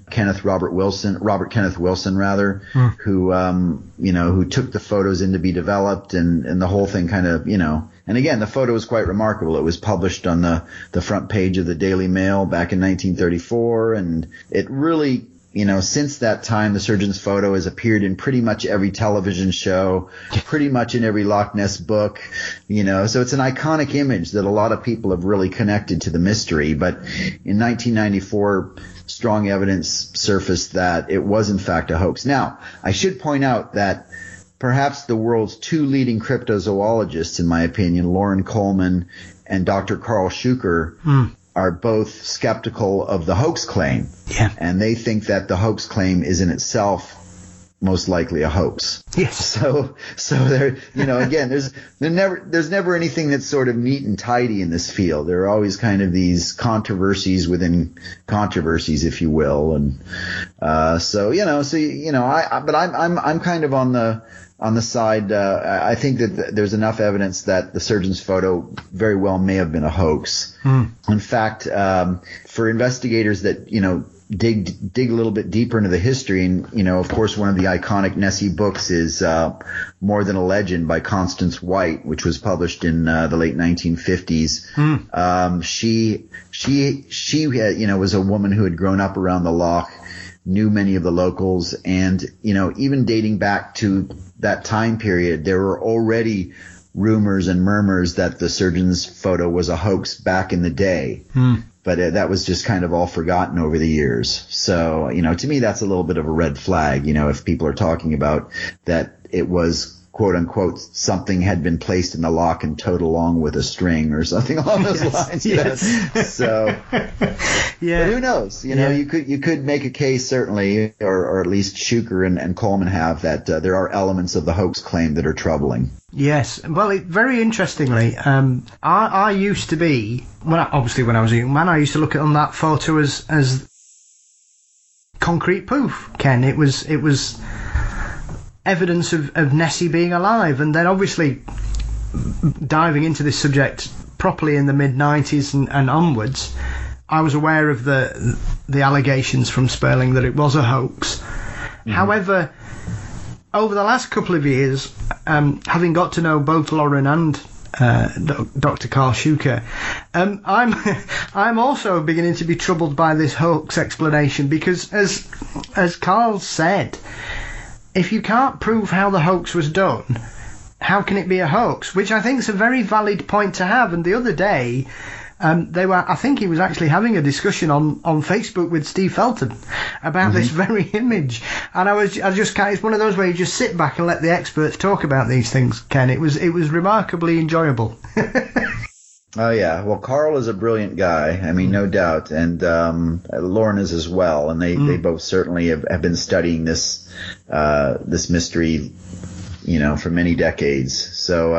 Robert Kenneth Wilson, who took the photos in to be developed, and the whole thing kind of, and again, the photo was quite remarkable. It was published on the front page of the Daily Mail back in 1934, and it really, since that time, the surgeon's photo has appeared in pretty much every television show, pretty much in every Loch Ness book, so it's an iconic image that a lot of people have really connected to the mystery. But in 1994, strong evidence surfaced that it was in fact a hoax. Now, I should point out that perhaps the world's two leading cryptozoologists, in my opinion, Loren Coleman and Dr. Carl Shuker, are both skeptical of the hoax claim. Yeah. And they think that the hoax claim is in itself most likely a hoax. Yes. So there, again, there's never anything that's sort of neat and tidy in this field. There are always kind of these controversies within controversies, if you will. And, but I'm kind of on the side, I think that there's enough evidence that the surgeon's photo very well may have been a hoax. In fact, for investigators that, dig a little bit deeper into the history, and, of course, one of the iconic Nessie books is More Than a Legend by Constance White, which was published in the late 1950s. She was a woman who had grown up around the loch, knew many of the locals, and, even dating back to that time period, there were already rumors and murmurs that the surgeon's photo was a hoax back in the day. But that was just kind of all forgotten over the years. So, to me, that's a little bit of a red flag, if people are talking about that it was, quote unquote, something had been placed in the loch and towed along with a string or something along those lines. Yes. So, yeah. But who knows? You could make a case, certainly, or at least Shuker and Coleman have, that there are elements of the hoax claim that are troubling. Yes. Well, very interestingly, I used to be, when I was a young man, I used to look on that photo as concrete proof, Ken. It was evidence of Nessie being alive. And then obviously diving into this subject properly in the mid-90s and onwards, I was aware of the allegations from Sperling that it was a hoax. Mm-hmm. However, over the last couple of years, having got to know both Lauren and Dr. Karl Shuker, I'm also beginning to be troubled by this hoax explanation, because as Karl said, if you can't prove how the hoax was done, how can it be a hoax? Which I think is a very valid point to have. And the other day, I think he was actually having a discussion on Facebook with Steve Felton about this very image. And it's one of those where you just sit back and let the experts talk about these things, Ken. It was remarkably enjoyable. Oh, yeah. Well, Karl is a brilliant guy. I mean, no doubt. And Lauren is as well. And they both certainly have been studying this mystery, for many decades. So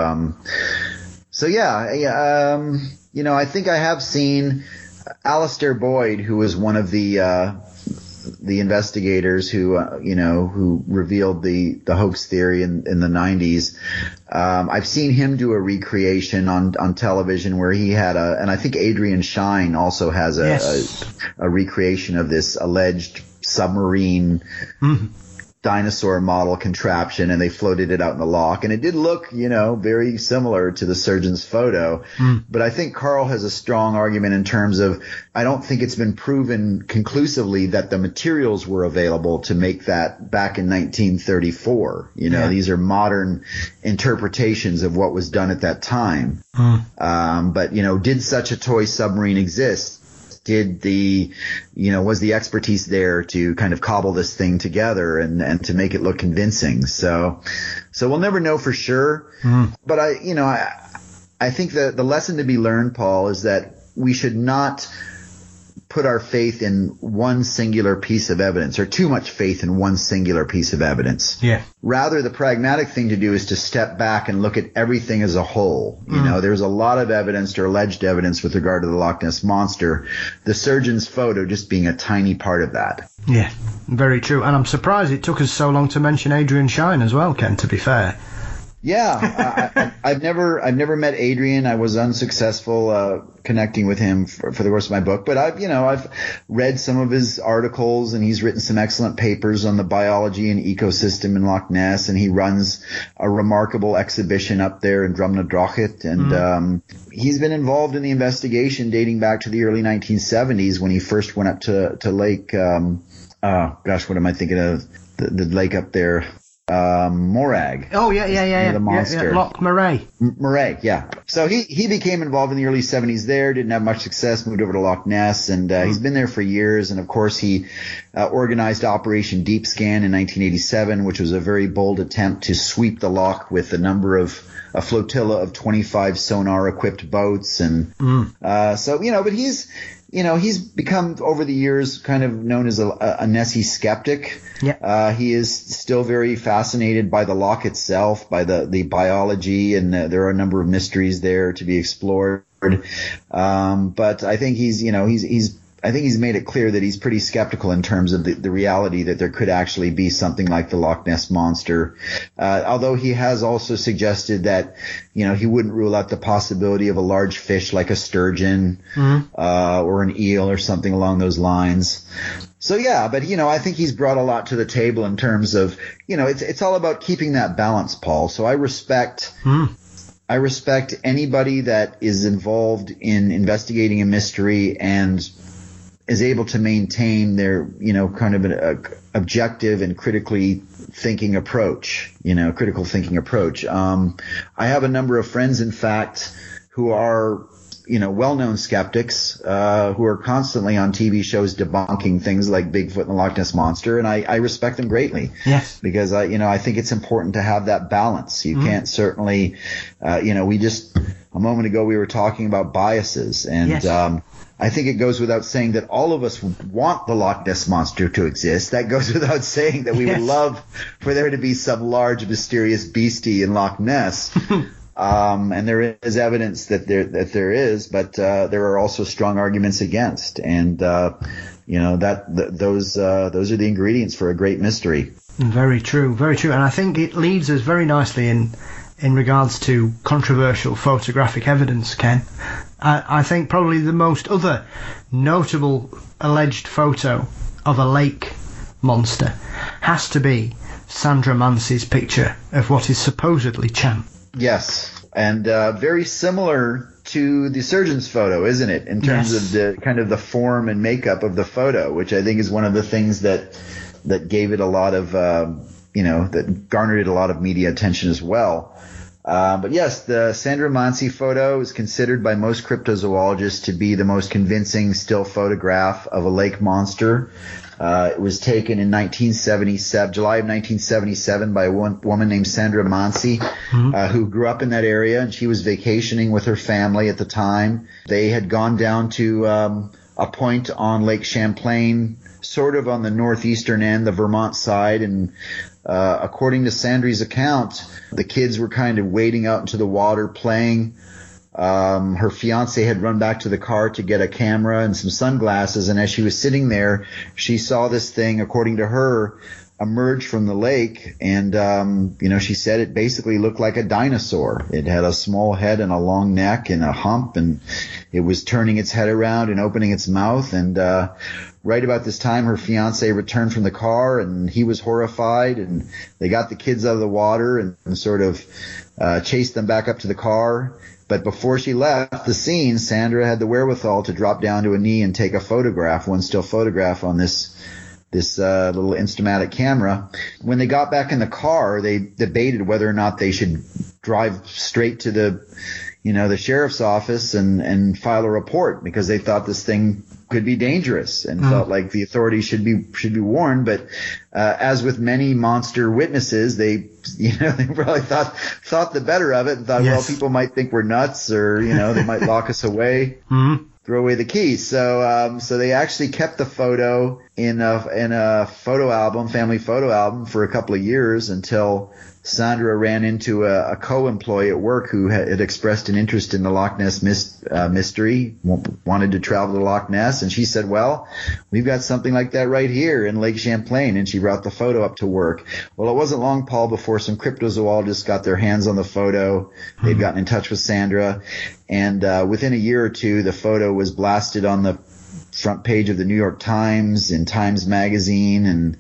I think I have seen Alistair Boyd, who was one of the investigators who revealed the hoax theory in the 90s. I've seen him do a recreation on television where he had and I think Adrian Shine also has a recreation of this alleged submarine dinosaur model contraption, and they floated it out in the loch, and it did look, very similar to the surgeon's photo. But I think Karl has a strong argument in terms of, I don't think it's been proven conclusively that the materials were available to make that back in 1934. These are modern interpretations of what was done at that time. But did such a toy submarine exist? Was the expertise there to kind of cobble this thing together and to make it look convincing? So we'll never know for sure. But I think the lesson to be learned, Paul, is that we should not put our faith in one singular piece of evidence, or too much faith in one singular piece of evidence. Yeah. Rather, the pragmatic thing to do is to step back and look at everything as a whole. There's a lot of evidence, or alleged evidence, with regard to the Loch Ness Monster, the surgeon's photo just being a tiny part of that. Yeah, very true. And I'm surprised it took us so long to mention Adrian Shine as well, Ken, to be fair. Yeah, I've never met Adrian. I was unsuccessful connecting with him for the course of my book, but I've read some of his articles, and he's written some excellent papers on the biology and ecosystem in Loch Ness, and he runs a remarkable exhibition up there in Drumnadrochit, and he's been involved in the investigation dating back to the early 1970s when he first went up to Lake what am I thinking of? The lake up there. Morag. Oh, yeah. The monster. Yeah, Loch Moray. Moray, yeah. So he became involved in the early 70s there, didn't have much success, moved over to Loch Ness, and he's been there for years. And of course, he organized Operation Deep Scan in 1987, which was a very bold attempt to sweep the loch with a flotilla of 25 sonar-equipped boats. And but he's become over the years kind of known as a Nessie skeptic. Yeah. He is still very fascinated by the loch itself, by the biology, and there are a number of mysteries there to be explored. But I think he's made it clear that he's pretty skeptical in terms of the reality that there could actually be something like the Loch Ness Monster. Although he has also suggested that, he wouldn't rule out the possibility of a large fish like a sturgeon, or an eel or something along those lines. So yeah, but I think he's brought a lot to the table in terms of, it's all about keeping that balance, Paul. So I respect anybody that is involved in investigating a mystery and is able to maintain their, kind of an objective and critical thinking approach. I have a number of friends, in fact, who are, well-known skeptics, who are constantly on TV shows debunking things like Bigfoot and the Loch Ness Monster, and I respect them greatly. Yes. Because I think it's important to have that balance. You can't certainly, we just, a moment ago we were talking about biases, and yes. I think it goes without saying that all of us want the Loch Ness Monster to exist. That goes without saying that we would love for there to be some large mysterious beastie in Loch Ness. And there is evidence that there is, but there are also strong arguments against. And those are the ingredients for a great mystery. Very true, very true. And I think it leads us very nicely in regards to controversial photographic evidence, Ken. I think probably the most other notable alleged photo of a lake monster has to be Sandra Mancy's picture of what is supposedly Champ. Yes, and very similar to the surgeon's photo, isn't it? In terms of the kind of the form and makeup of the photo, which I think is one of the things that gave it a lot of, that garnered it a lot of media attention as well. But yes, the Sandra Mancy photo is considered by most cryptozoologists to be the most convincing still photograph of a lake monster. It was taken in July of 1977 by a woman named Sandra Mancy, who grew up in that area, and she was vacationing with her family at the time. They had gone down to a point on Lake Champlain, sort of on the northeastern end, the Vermont side, and according to Sandra's account, the kids were kind of wading out into the water playing. Her fiance had run back to the car to get a camera and some sunglasses, and as she was sitting there, she saw this thing, according to her, emerge from the lake, and she said it basically looked like a dinosaur. It had a small head and a long neck and a hump, and it was turning its head around and opening its mouth. And right about this time, her fiance returned from the car, and he was horrified, and they got the kids out of the water and sort of chased them back up to the car. But before she left the scene, Sandra had the wherewithal to drop down to a knee and take a photograph, one still photograph on this little Instamatic camera. When they got back in the car, they debated whether or not they should drive straight to the sheriff's office and file a report, because they thought this thing could be dangerous and felt like the authorities should be warned. But as with many monster witnesses, they probably thought the better of it and thought, well, people might think we're nuts, or they might lock us away. Throw away the keys. So they actually kept the photo in a photo album, family photo album, for a couple of years, until Sandra ran into a co-employee at work who had expressed an interest in the Loch Ness mystery, wanted to travel to Loch Ness, and she said, well, we've got something like that right here in Lake Champlain, and she brought the photo up to work. Well, it wasn't long, Paul, before some cryptozoologists got their hands on the photo. They'd gotten in touch with Sandra, and within a year or two, the photo was blasted on the front page of the New York Times, in Times Magazine, and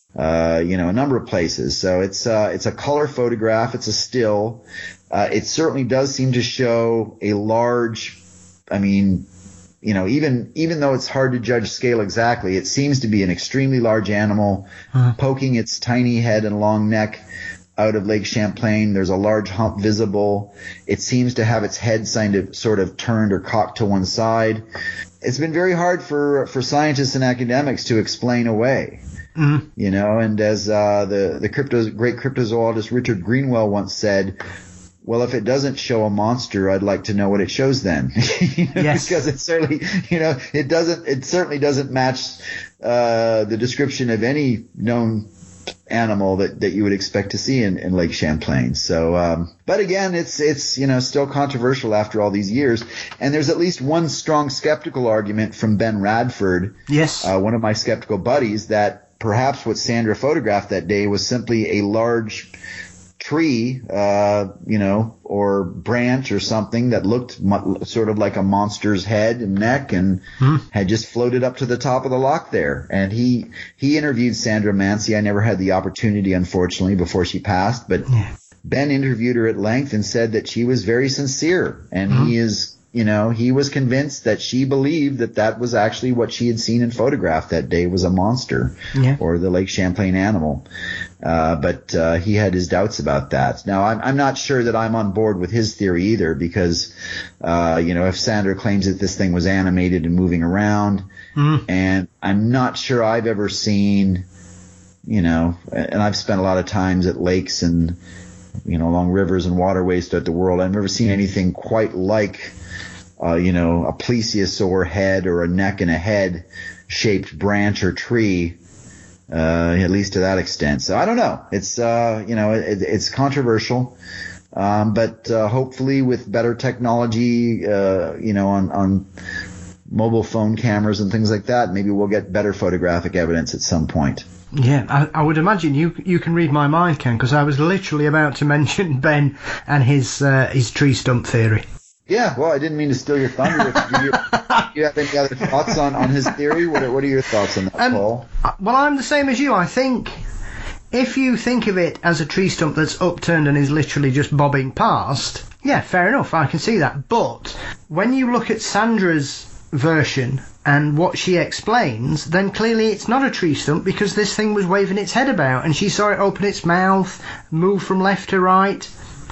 a number of places. So it's a color photograph. It's a still. It certainly does seem to show a large, even though it's hard to judge scale exactly, it seems to be an extremely large animal poking its tiny head and long neck out of Lake Champlain. There's a large hump visible. It seems to have its head sort of turned or cocked to one side. It's been very hard for scientists and academics to explain away. And as the great cryptozoologist Richard Greenwell once said, well, if it doesn't show a monster, I'd like to know what it shows then. Because it certainly, it certainly doesn't match the description of any known animal that you would expect to see in Lake Champlain. So, but again, it's still controversial after all these years. And there's at least one strong skeptical argument from Ben Radford, one of my skeptical buddies, that perhaps what Sandra photographed that day was simply a large tree, or branch or something that looked sort of like a monster's head and neck, and had just floated up to the top of the loch there. And he interviewed Sandra Mancy. I never had the opportunity, unfortunately, before she passed, but Ben interviewed her at length and said that she was very sincere, and he was convinced that she believed that was actually what she had seen and photographed that day was a monster, or the Lake Champlain animal. But he had his doubts about that. Now, I'm not sure that I'm on board with his theory either, because, if Sandra claims that this thing was animated and moving around, and I'm not sure I've ever seen, and I've spent a lot of times at lakes and, along rivers and waterways throughout the world. I've never seen anything quite like a plesiosaur head or a neck and a head shaped branch or tree, at least to that extent. So I don't know. It's, it's controversial. But hopefully with better technology, on mobile phone cameras and things like that, maybe we'll get better photographic evidence at some point. Yeah, I would imagine you can read my mind, Ken, because I was literally about to mention Ben and his tree stump theory. Yeah, well, I didn't mean to steal your thunder. Do you have any other thoughts on his theory? What are your thoughts on that, Paul? Well, I'm the same as you. I think if you think of it as a tree stump that's upturned and is literally just bobbing past, yeah, fair enough, I can see that. But when you look at Sandra's version and what she explains, then clearly it's not a tree stump, because this thing was waving its head about and she saw it open its mouth, move from left to right.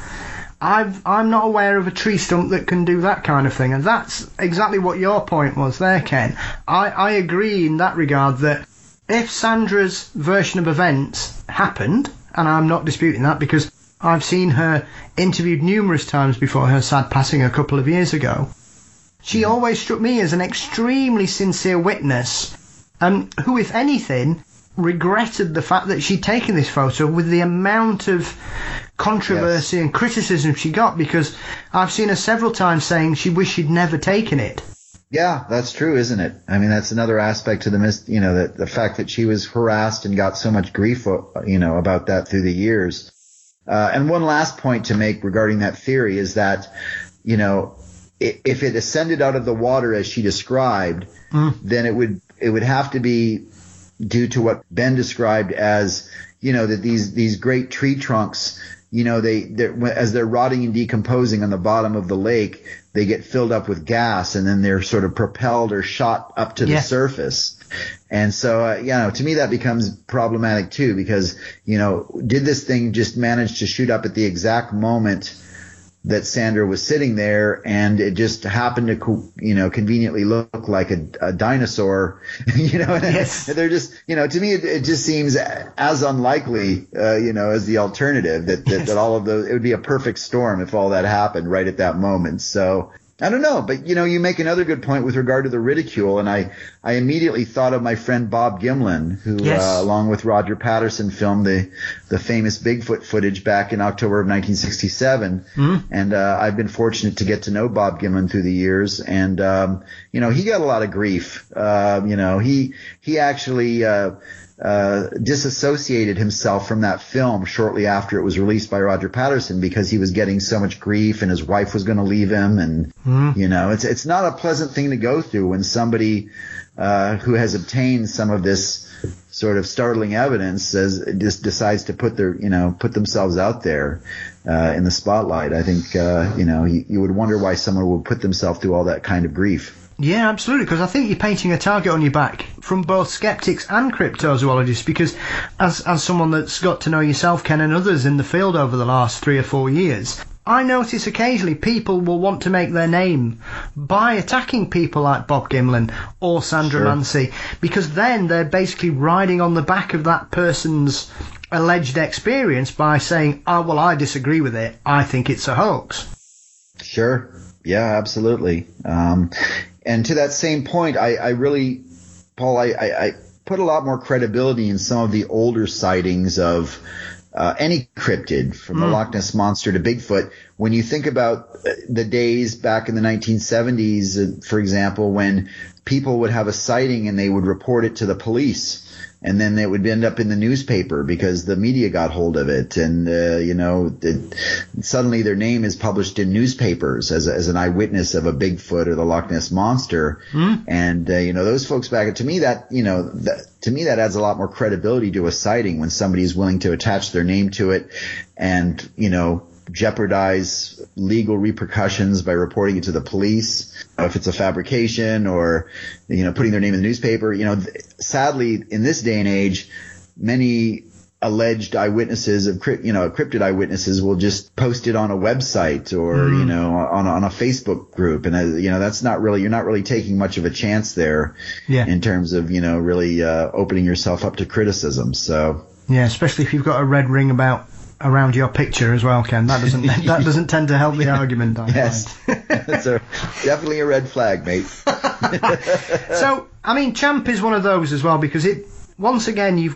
I'm not aware of a tree stump that can do that kind of thing, and that's exactly what your point was there, Ken. I agree in that regard that if Sandra's version of events happened, and I'm not disputing that because I've seen her interviewed numerous times before her sad passing a couple of years ago, she always struck me as an extremely sincere witness, who, if anything, regretted the fact that she'd taken this photo with the amount of controversy and criticism she got, because I've seen her several times saying she wished she'd never taken it. Yeah, that's true, isn't it? I mean, that's another aspect to the fact that she was harassed and got so much grief, about that through the years. And one last point to make regarding that theory is that, if it ascended out of the water as she described, then it would have to be due to what Ben described as, that these great tree trunks, as they're rotting and decomposing on the bottom of the lake, they get filled up with gas and then they're sort of propelled or shot up to the surface. And so, to me that becomes problematic too, because, did this thing just manage to shoot up at the exact moment that Sandra was sitting there, and it just happened to, conveniently look like a dinosaur, Yes. They're just, to me, it just seems as unlikely, as the alternative that all of those, it would be a perfect storm if all that happened right at that moment. So I don't know, but you make another good point with regard to the ridicule, and I immediately thought of my friend Bob Gimlin, who, along with Roger Patterson, filmed the famous Bigfoot footage back in October of 1967. And I've been fortunate to get to know Bob Gimlin through the years, and he got a lot of grief. He actually disassociated himself from that film shortly after it was released by Roger Patterson, because he was getting so much grief and his wife was going to leave him, and it's not a pleasant thing to go through when somebody who has obtained some of this sort of startling evidence just decides to put themselves out there in the spotlight. I think you would wonder why someone would put themselves through all that kind of grief. Yeah, absolutely, because I think you're painting a target on your back from both skeptics and cryptozoologists, because as someone that's got to know yourself, Ken, and others in the field over the last 3 or 4 years, I notice occasionally people will want to make their name by attacking people like Bob Gimlin or Sandra Mansi, because then they're basically riding on the back of that person's alleged experience by saying, oh, well, I disagree with it, I think it's a hoax. Sure. Yeah, absolutely. And to that same point, I really, Paul, I put a lot more credibility in some of the older sightings of any cryptid, from the Loch Ness Monster to Bigfoot. When you think about the days back in the 1970s, for example, when people would have a sighting and they would report it to the police, and then it would end up in the newspaper because the media got hold of it, and suddenly their name is published in newspapers as an eyewitness of a Bigfoot or the Loch Ness Monster. And those folks back, to me that adds a lot more credibility to a sighting when somebody is willing to attach their name to it and jeopardize legal repercussions by reporting it to the police, if it's a fabrication, or putting their name in the newspaper. Sadly, in this day and age, many alleged eyewitnesses of cryptid eyewitnesses will just post it on a website or on a Facebook group, and that's not really, you're not really taking much of a chance there in terms of really opening yourself up to criticism. So especially if you've got a red ring around your picture as well, Ken. That doesn't tend to help the argument. Yes, that's definitely a red flag, mate. So, I mean, Champ is one of those as well, because once again you've got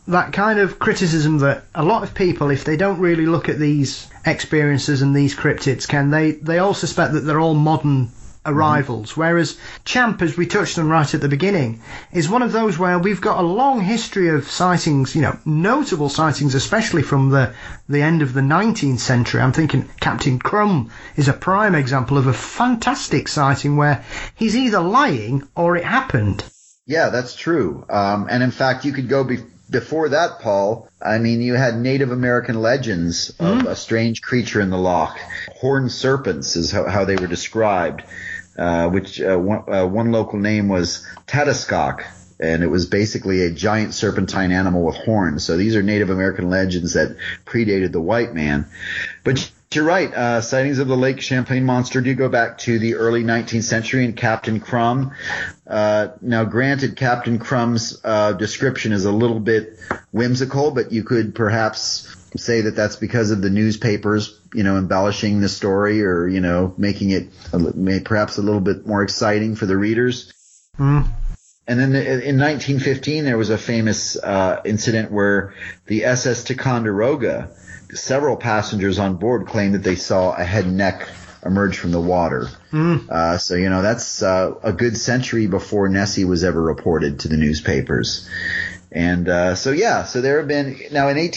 that kind of criticism that a lot of people, if they don't really look at these experiences and these cryptids, they all suspect that they're all modern arrivals, whereas Champ, as we touched on right at the beginning, is one of those where we've got a long history of sightings, notable sightings, especially from the end of the 19th century. I'm thinking Captain Crumb is a prime example of a fantastic sighting where he's either lying or it happened. Yeah, that's true. And in fact, you could go before that, Paul. I mean, you had Native American legends of a strange creature in the loch. Horned serpents is how they were described. Which one local name was Tatascock, and it was basically a giant serpentine animal with horns. So these are Native American legends that predated the white man. But you're right, sightings of the Lake Champlain monster do go back to the early 19th century and Captain Crumb. Now, granted, Captain Crumb's description is a little bit whimsical, but you could perhaps say that that's because of the newspapers, embellishing the story or, making it perhaps a little bit more exciting for the readers. And then in 1915, there was a famous incident where the SS Ticonderoga, several passengers on board claimed that they saw a head and neck emerge from the water. So, that's a good century before Nessie was ever reported to the newspapers. And so there have been now in the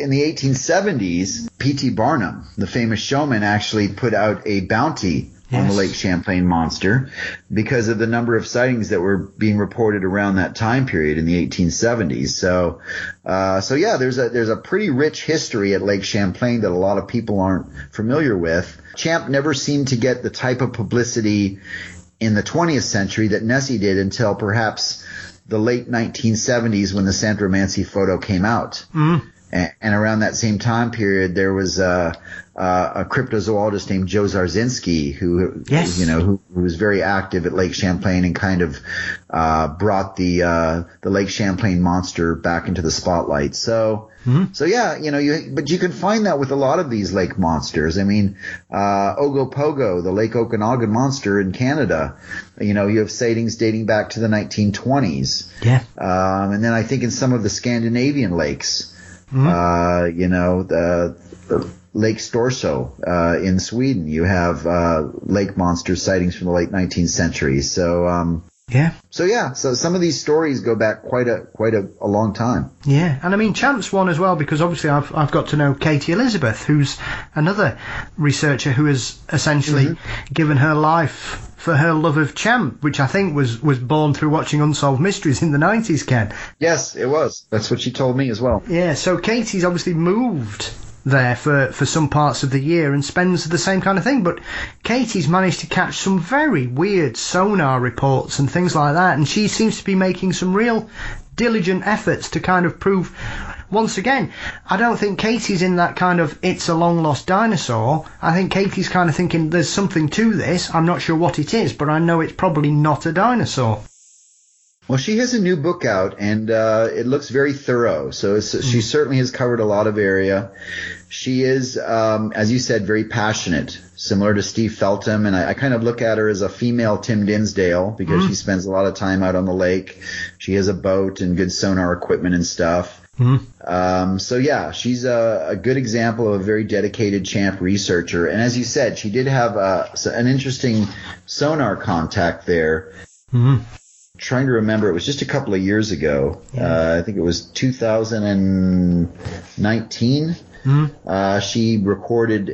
1870s, P.T. Barnum, the famous showman, actually put out a bounty on the Lake Champlain monster because of the number of sightings that were being reported around that time period in the 1870s. So there's a pretty rich history at Lake Champlain that a lot of people aren't familiar with. Champ never seemed to get the type of publicity in the 20th century that Nessie did until perhaps the late 1970s when the Santromancy photo came out. And around that same time period, there was a cryptozoologist named Joe Zarzinski who was very active at Lake Champlain and kind of brought the Lake Champlain monster back into the spotlight. But you can find that with a lot of these lake monsters. I mean, Ogopogo, the Lake Okanagan monster in Canada, you have sightings dating back to the 1920s. Yeah. And then I think in some of the Scandinavian lakes, the Lake Storso in Sweden, you have lake monster sightings from the late 19th century. So some of these stories go back quite a long time. Yeah, and I mean Champ's one as well, because obviously I've got to know Katie Elizabeth, who's another researcher who has essentially given her life for her love of Champ, which I think was born through watching Unsolved Mysteries in the 90s, Ken. Yes, it was. That's what she told me as well. Yeah, so Katie's obviously moved there for some parts of the year and spends the same kind of thing, but Katie's managed to catch some very weird sonar reports and things like that, and she seems to be making some real diligent efforts to kind of prove, once again, I don't think Katie's in that kind of it's a long lost dinosaur. I think Katie's kind of thinking there's something to this, I'm not sure what it is, but I know it's probably not a dinosaur. Well, she has a new book out, and it looks very thorough. So she certainly has covered a lot of area. She is, as you said, very passionate, similar to Steve Feltham, and I kind of look at her as a female Tim Dinsdale because she spends a lot of time out on the lake. She has a boat and good sonar equipment and stuff. She's a good example of a very dedicated Champ researcher. And as you said, she did have an interesting sonar contact there. Trying to remember, it was just a couple of years ago. I think it was 2019. She recorded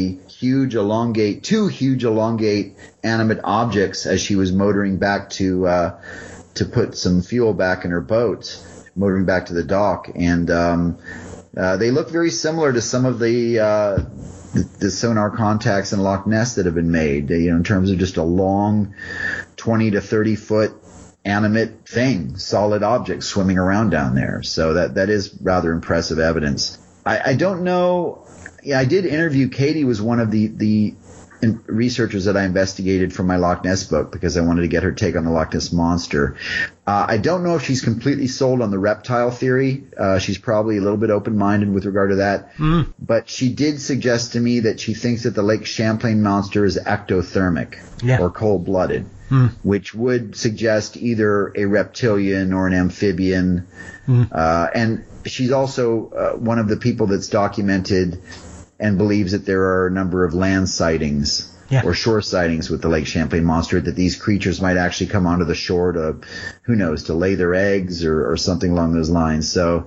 two huge elongate animate objects as she was motoring back to put some fuel back in her boat, motoring back to the dock, and they look very similar to some of the sonar contacts in Loch Ness that have been made. In terms of just a long 20 to 30 foot animate thing, solid object swimming around down there. So that is rather impressive evidence. I don't know. Yeah, I did interview Katie, was one of the researchers that I investigated for my Loch Ness book because I wanted to get her take on the Loch Ness monster. I don't know if she's completely sold on the reptile theory. She's probably a little bit open-minded with regard to that. But she did suggest to me that she thinks that the Lake Champlain monster is ectothermic or cold-blooded. Which would suggest either a reptilian or an amphibian. And she's also one of the people that's documented and believes that there are a number of land sightings or shore sightings with the Lake Champlain monster, that these creatures might actually come onto the shore to, who knows, to lay their eggs or something along those lines. So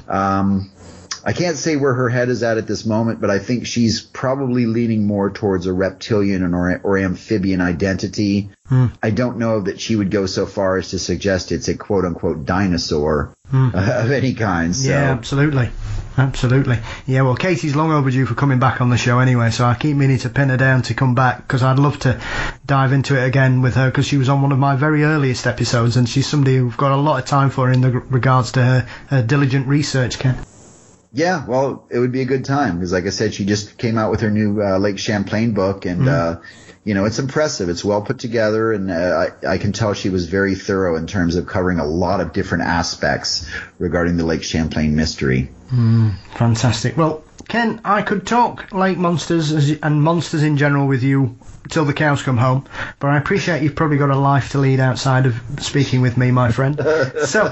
I can't say where her head is at this moment, but I think she's probably leaning more towards a reptilian or amphibian identity. I don't know that she would go so far as to suggest it's a quote-unquote dinosaur of any kind. So. Yeah, absolutely. Absolutely. Yeah, well, Katie's long overdue for coming back on the show anyway, so I keep meaning to pin her down to come back, because I'd love to dive into it again with her, because she was on one of my very earliest episodes, and she's somebody who've got a lot of time for in regards to her diligent research, Ken. Yeah, well, it would be a good time, because like I said, she just came out with her new Lake Champlain book, and it's impressive. It's well put together, and I can tell she was very thorough in terms of covering a lot of different aspects regarding the Lake Champlain mystery. Fantastic. Well, Ken, I could talk lake monsters and monsters in general with you till the cows come home, but I appreciate you've probably got a life to lead outside of speaking with me, my friend. So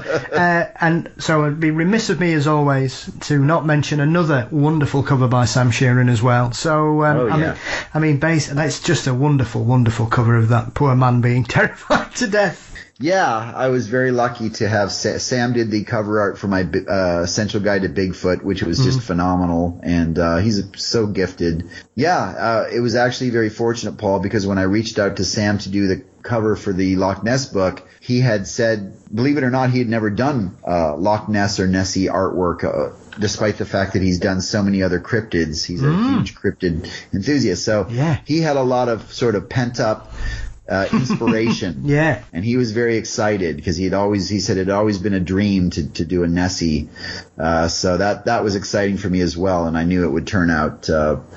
it'd be remiss of me, as always, to not mention another wonderful cover by Sam Sheeran as well. So, I mean, that's just a wonderful, wonderful cover of that poor man being terrified to death. Yeah, I was very lucky to have Sam did the cover art for my Essential Guide to Bigfoot, which was just phenomenal, and he's so gifted. Yeah, it was actually very fortunate, Paul, because when I reached out to Sam to do the cover for the Loch Ness book, he had said, believe it or not, he had never done Loch Ness or Nessie artwork, despite the fact that he's done so many other cryptids. He's a huge cryptid enthusiast, so he had a lot of sort of pent-up inspiration. And he was very excited because he said it had always been a dream to do a Nessie. So that was exciting for me as well, and I knew it would turn out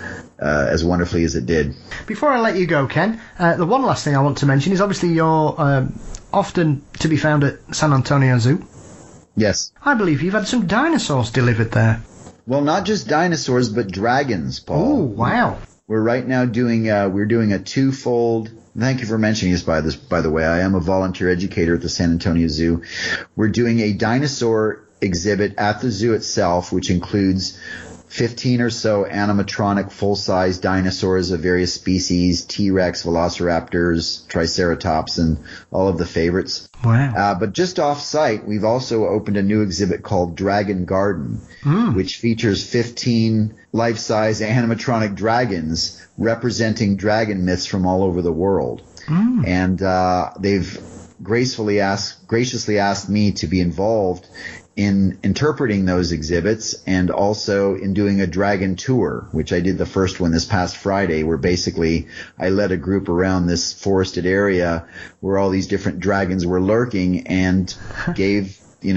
as wonderfully as it did. Before I let you go, Ken, the one last thing I want to mention is obviously you're often to be found at San Antonio Zoo. Yes. I believe you've had some dinosaurs delivered there. Well, not just dinosaurs, but dragons, Paul. Oh, wow. We're right now doing a twofold. Thank you for mentioning this, by the way. I am a volunteer educator at the San Antonio Zoo. We're doing a dinosaur exhibit at the zoo itself, which includes 15 or so animatronic full-size dinosaurs of various species, T-Rex, Velociraptors, Triceratops, and all of the favorites. Wow. But just off-site, we've also opened a new exhibit called Dragon Garden, which features 15 life-size animatronic dragons representing dragon myths from all over the world. And they've graciously asked me to be involved in interpreting those exhibits and also in doing a dragon tour, which I did the first one this past Friday, where basically I led a group around this forested area where all these different dragons were lurking and gave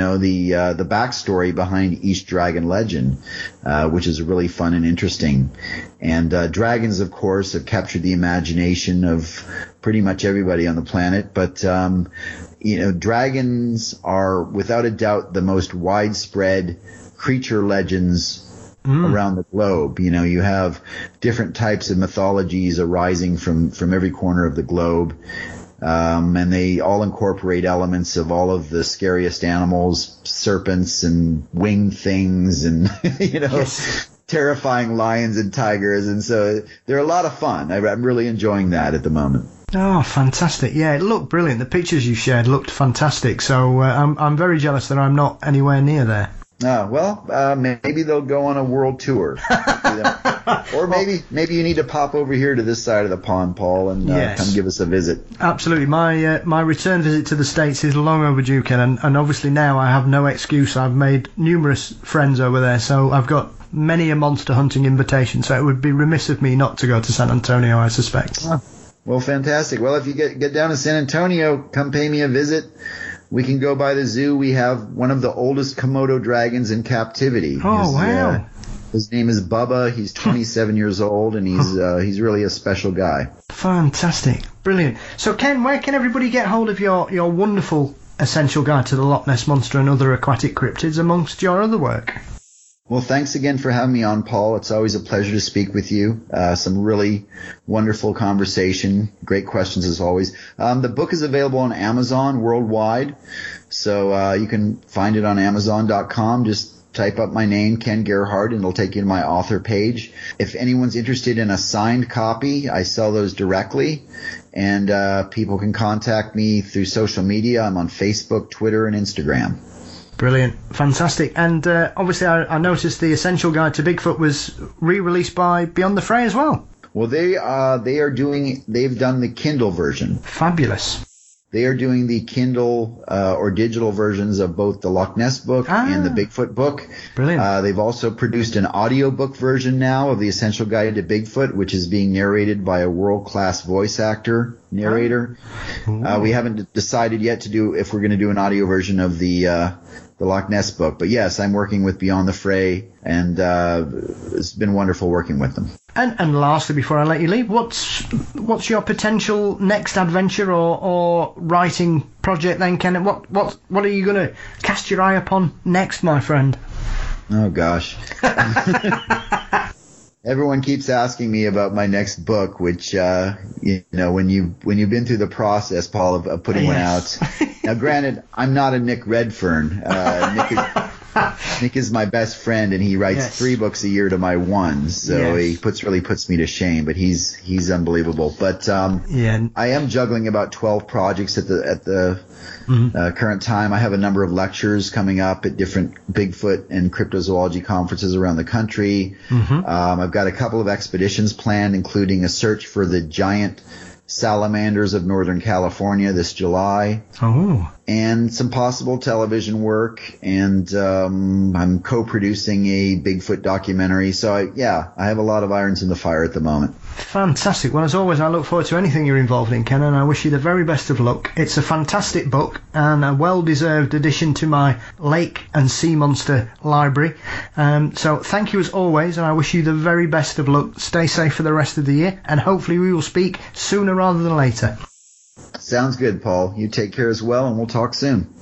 the backstory behind each dragon legend, which is really fun and interesting. And dragons, of course, have captured the imagination of pretty much everybody on the planet, but dragons are without a doubt the most widespread creature legends around the globe. You have different types of mythologies arising from every corner of the globe. And they all incorporate elements of all of the scariest animals, serpents and winged things and, terrifying lions and tigers. And so they're a lot of fun. I'm really enjoying that at the moment. Oh, fantastic. Yeah, it looked brilliant. The pictures you shared looked fantastic. So I'm very jealous that I'm not anywhere near there. Maybe they'll go on a world tour. Or maybe you need to pop over here to this side of the pond, Paul, and come give us a visit. Absolutely. My return visit to the States is long overdue, Ken, and obviously now I have no excuse. I've made numerous friends over there, so I've got many a monster hunting invitation, so it would be remiss of me not to go to San Antonio, I suspect. Well, fantastic. Well, if you get down to San Antonio, come pay me a visit. We can go by the zoo. We have one of the oldest Komodo dragons in captivity. Oh, wow. His name is Bubba. He's 27 years old, and he's really a special guy. Fantastic. Brilliant. So, Ken, where can everybody get hold of your wonderful Essential Guide to the Loch Ness Monster and Other Aquatic Cryptids amongst your other work? Well, thanks again for having me on, Paul. It's always a pleasure to speak with you. Some really wonderful conversation. Great questions as always. The book is available on Amazon worldwide, so you can find it on Amazon.com. Just type up my name, Ken Gerhard, and it'll take you to my author page. If anyone's interested in a signed copy, I sell those directly, and people can contact me through social media. I'm on Facebook, Twitter, and Instagram. Brilliant. Fantastic. And obviously I noticed the Essential Guide to Bigfoot was re-released by Beyond the Fray as well. Well, they've done the Kindle version. Fabulous. They are doing the Kindle or digital versions of both the Loch Ness book and the Bigfoot book. Brilliant. They've also produced an audiobook version now of the Essential Guide to Bigfoot, which is being narrated by a world-class voice actor narrator. We haven't decided yet if we're going to do an audio version of the Loch Ness book. But yes, I'm working with Beyond the Fray, and it's been wonderful working with them. And lastly, before I let you leave, what's your potential next adventure or writing project then, Ken? What are you going to cast your eye upon next, my friend? Oh gosh. Everyone keeps asking me about my next book, which when you've been through the process, Paul, of putting one out. Now, granted, I'm not a Nick Redfern. Nick is my best friend, and he writes 3 books a year to my 1, so he really puts me to shame. But he's unbelievable. But I am juggling about 12 projects at the current time. I have a number of lectures coming up at different Bigfoot and cryptozoology conferences around the country. I've got a couple of expeditions planned, including a search for the giant salamanders of Northern California this July. And some possible television work, and I'm co-producing a Bigfoot documentary. So I have a lot of irons in the fire at the moment. Fantastic. Well, as always, I look forward to anything you're involved in, Ken, and I wish you the very best of luck. It's a fantastic book and a well-deserved addition to my Lake and Sea Monster library. So thank you as always, and I wish you the very best of luck. Stay safe for the rest of the year, and hopefully we will speak sooner rather than later. Sounds good, Paul. You take care as well, and we'll talk soon.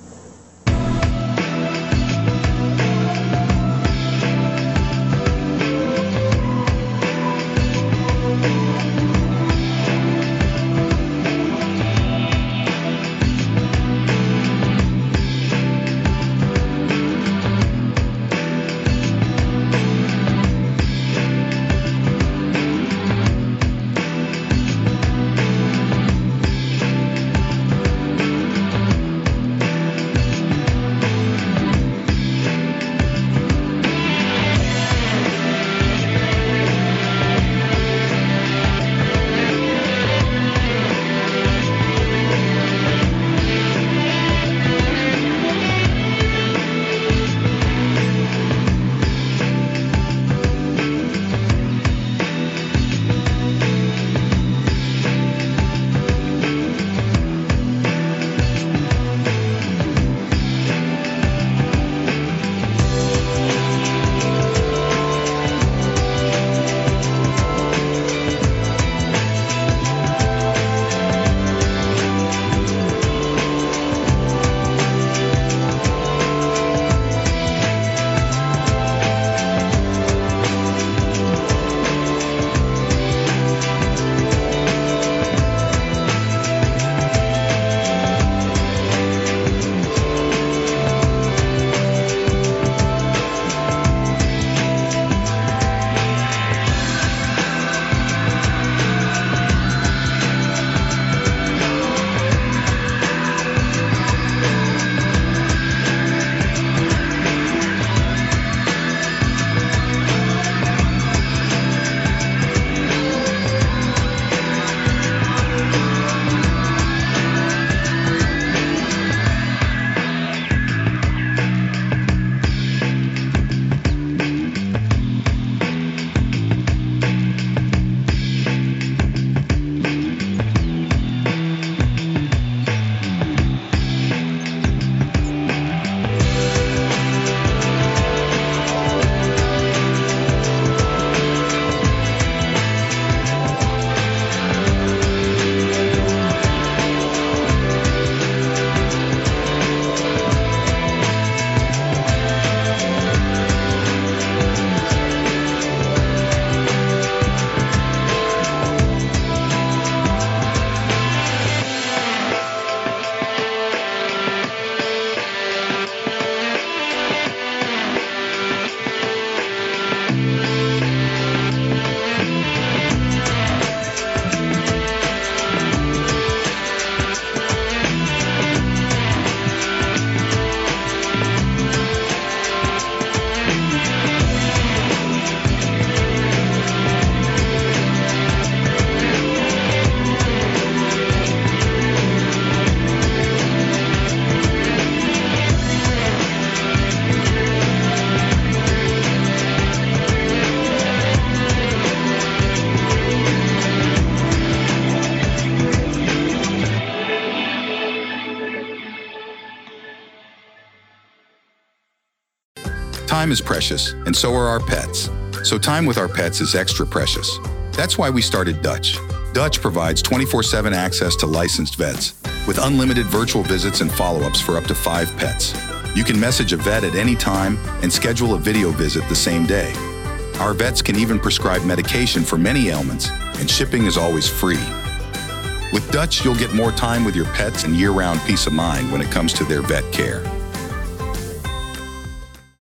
time is precious, and so are our pets. So time with our pets is extra precious. That's why we started Dutch. Dutch provides 24/7 access to licensed vets, with unlimited virtual visits and follow-ups for up to 5 pets. You can message a vet at any time and schedule a video visit the same day. Our vets can even prescribe medication for many ailments, and shipping is always free. With Dutch, you'll get more time with your pets and year-round peace of mind when it comes to their vet care.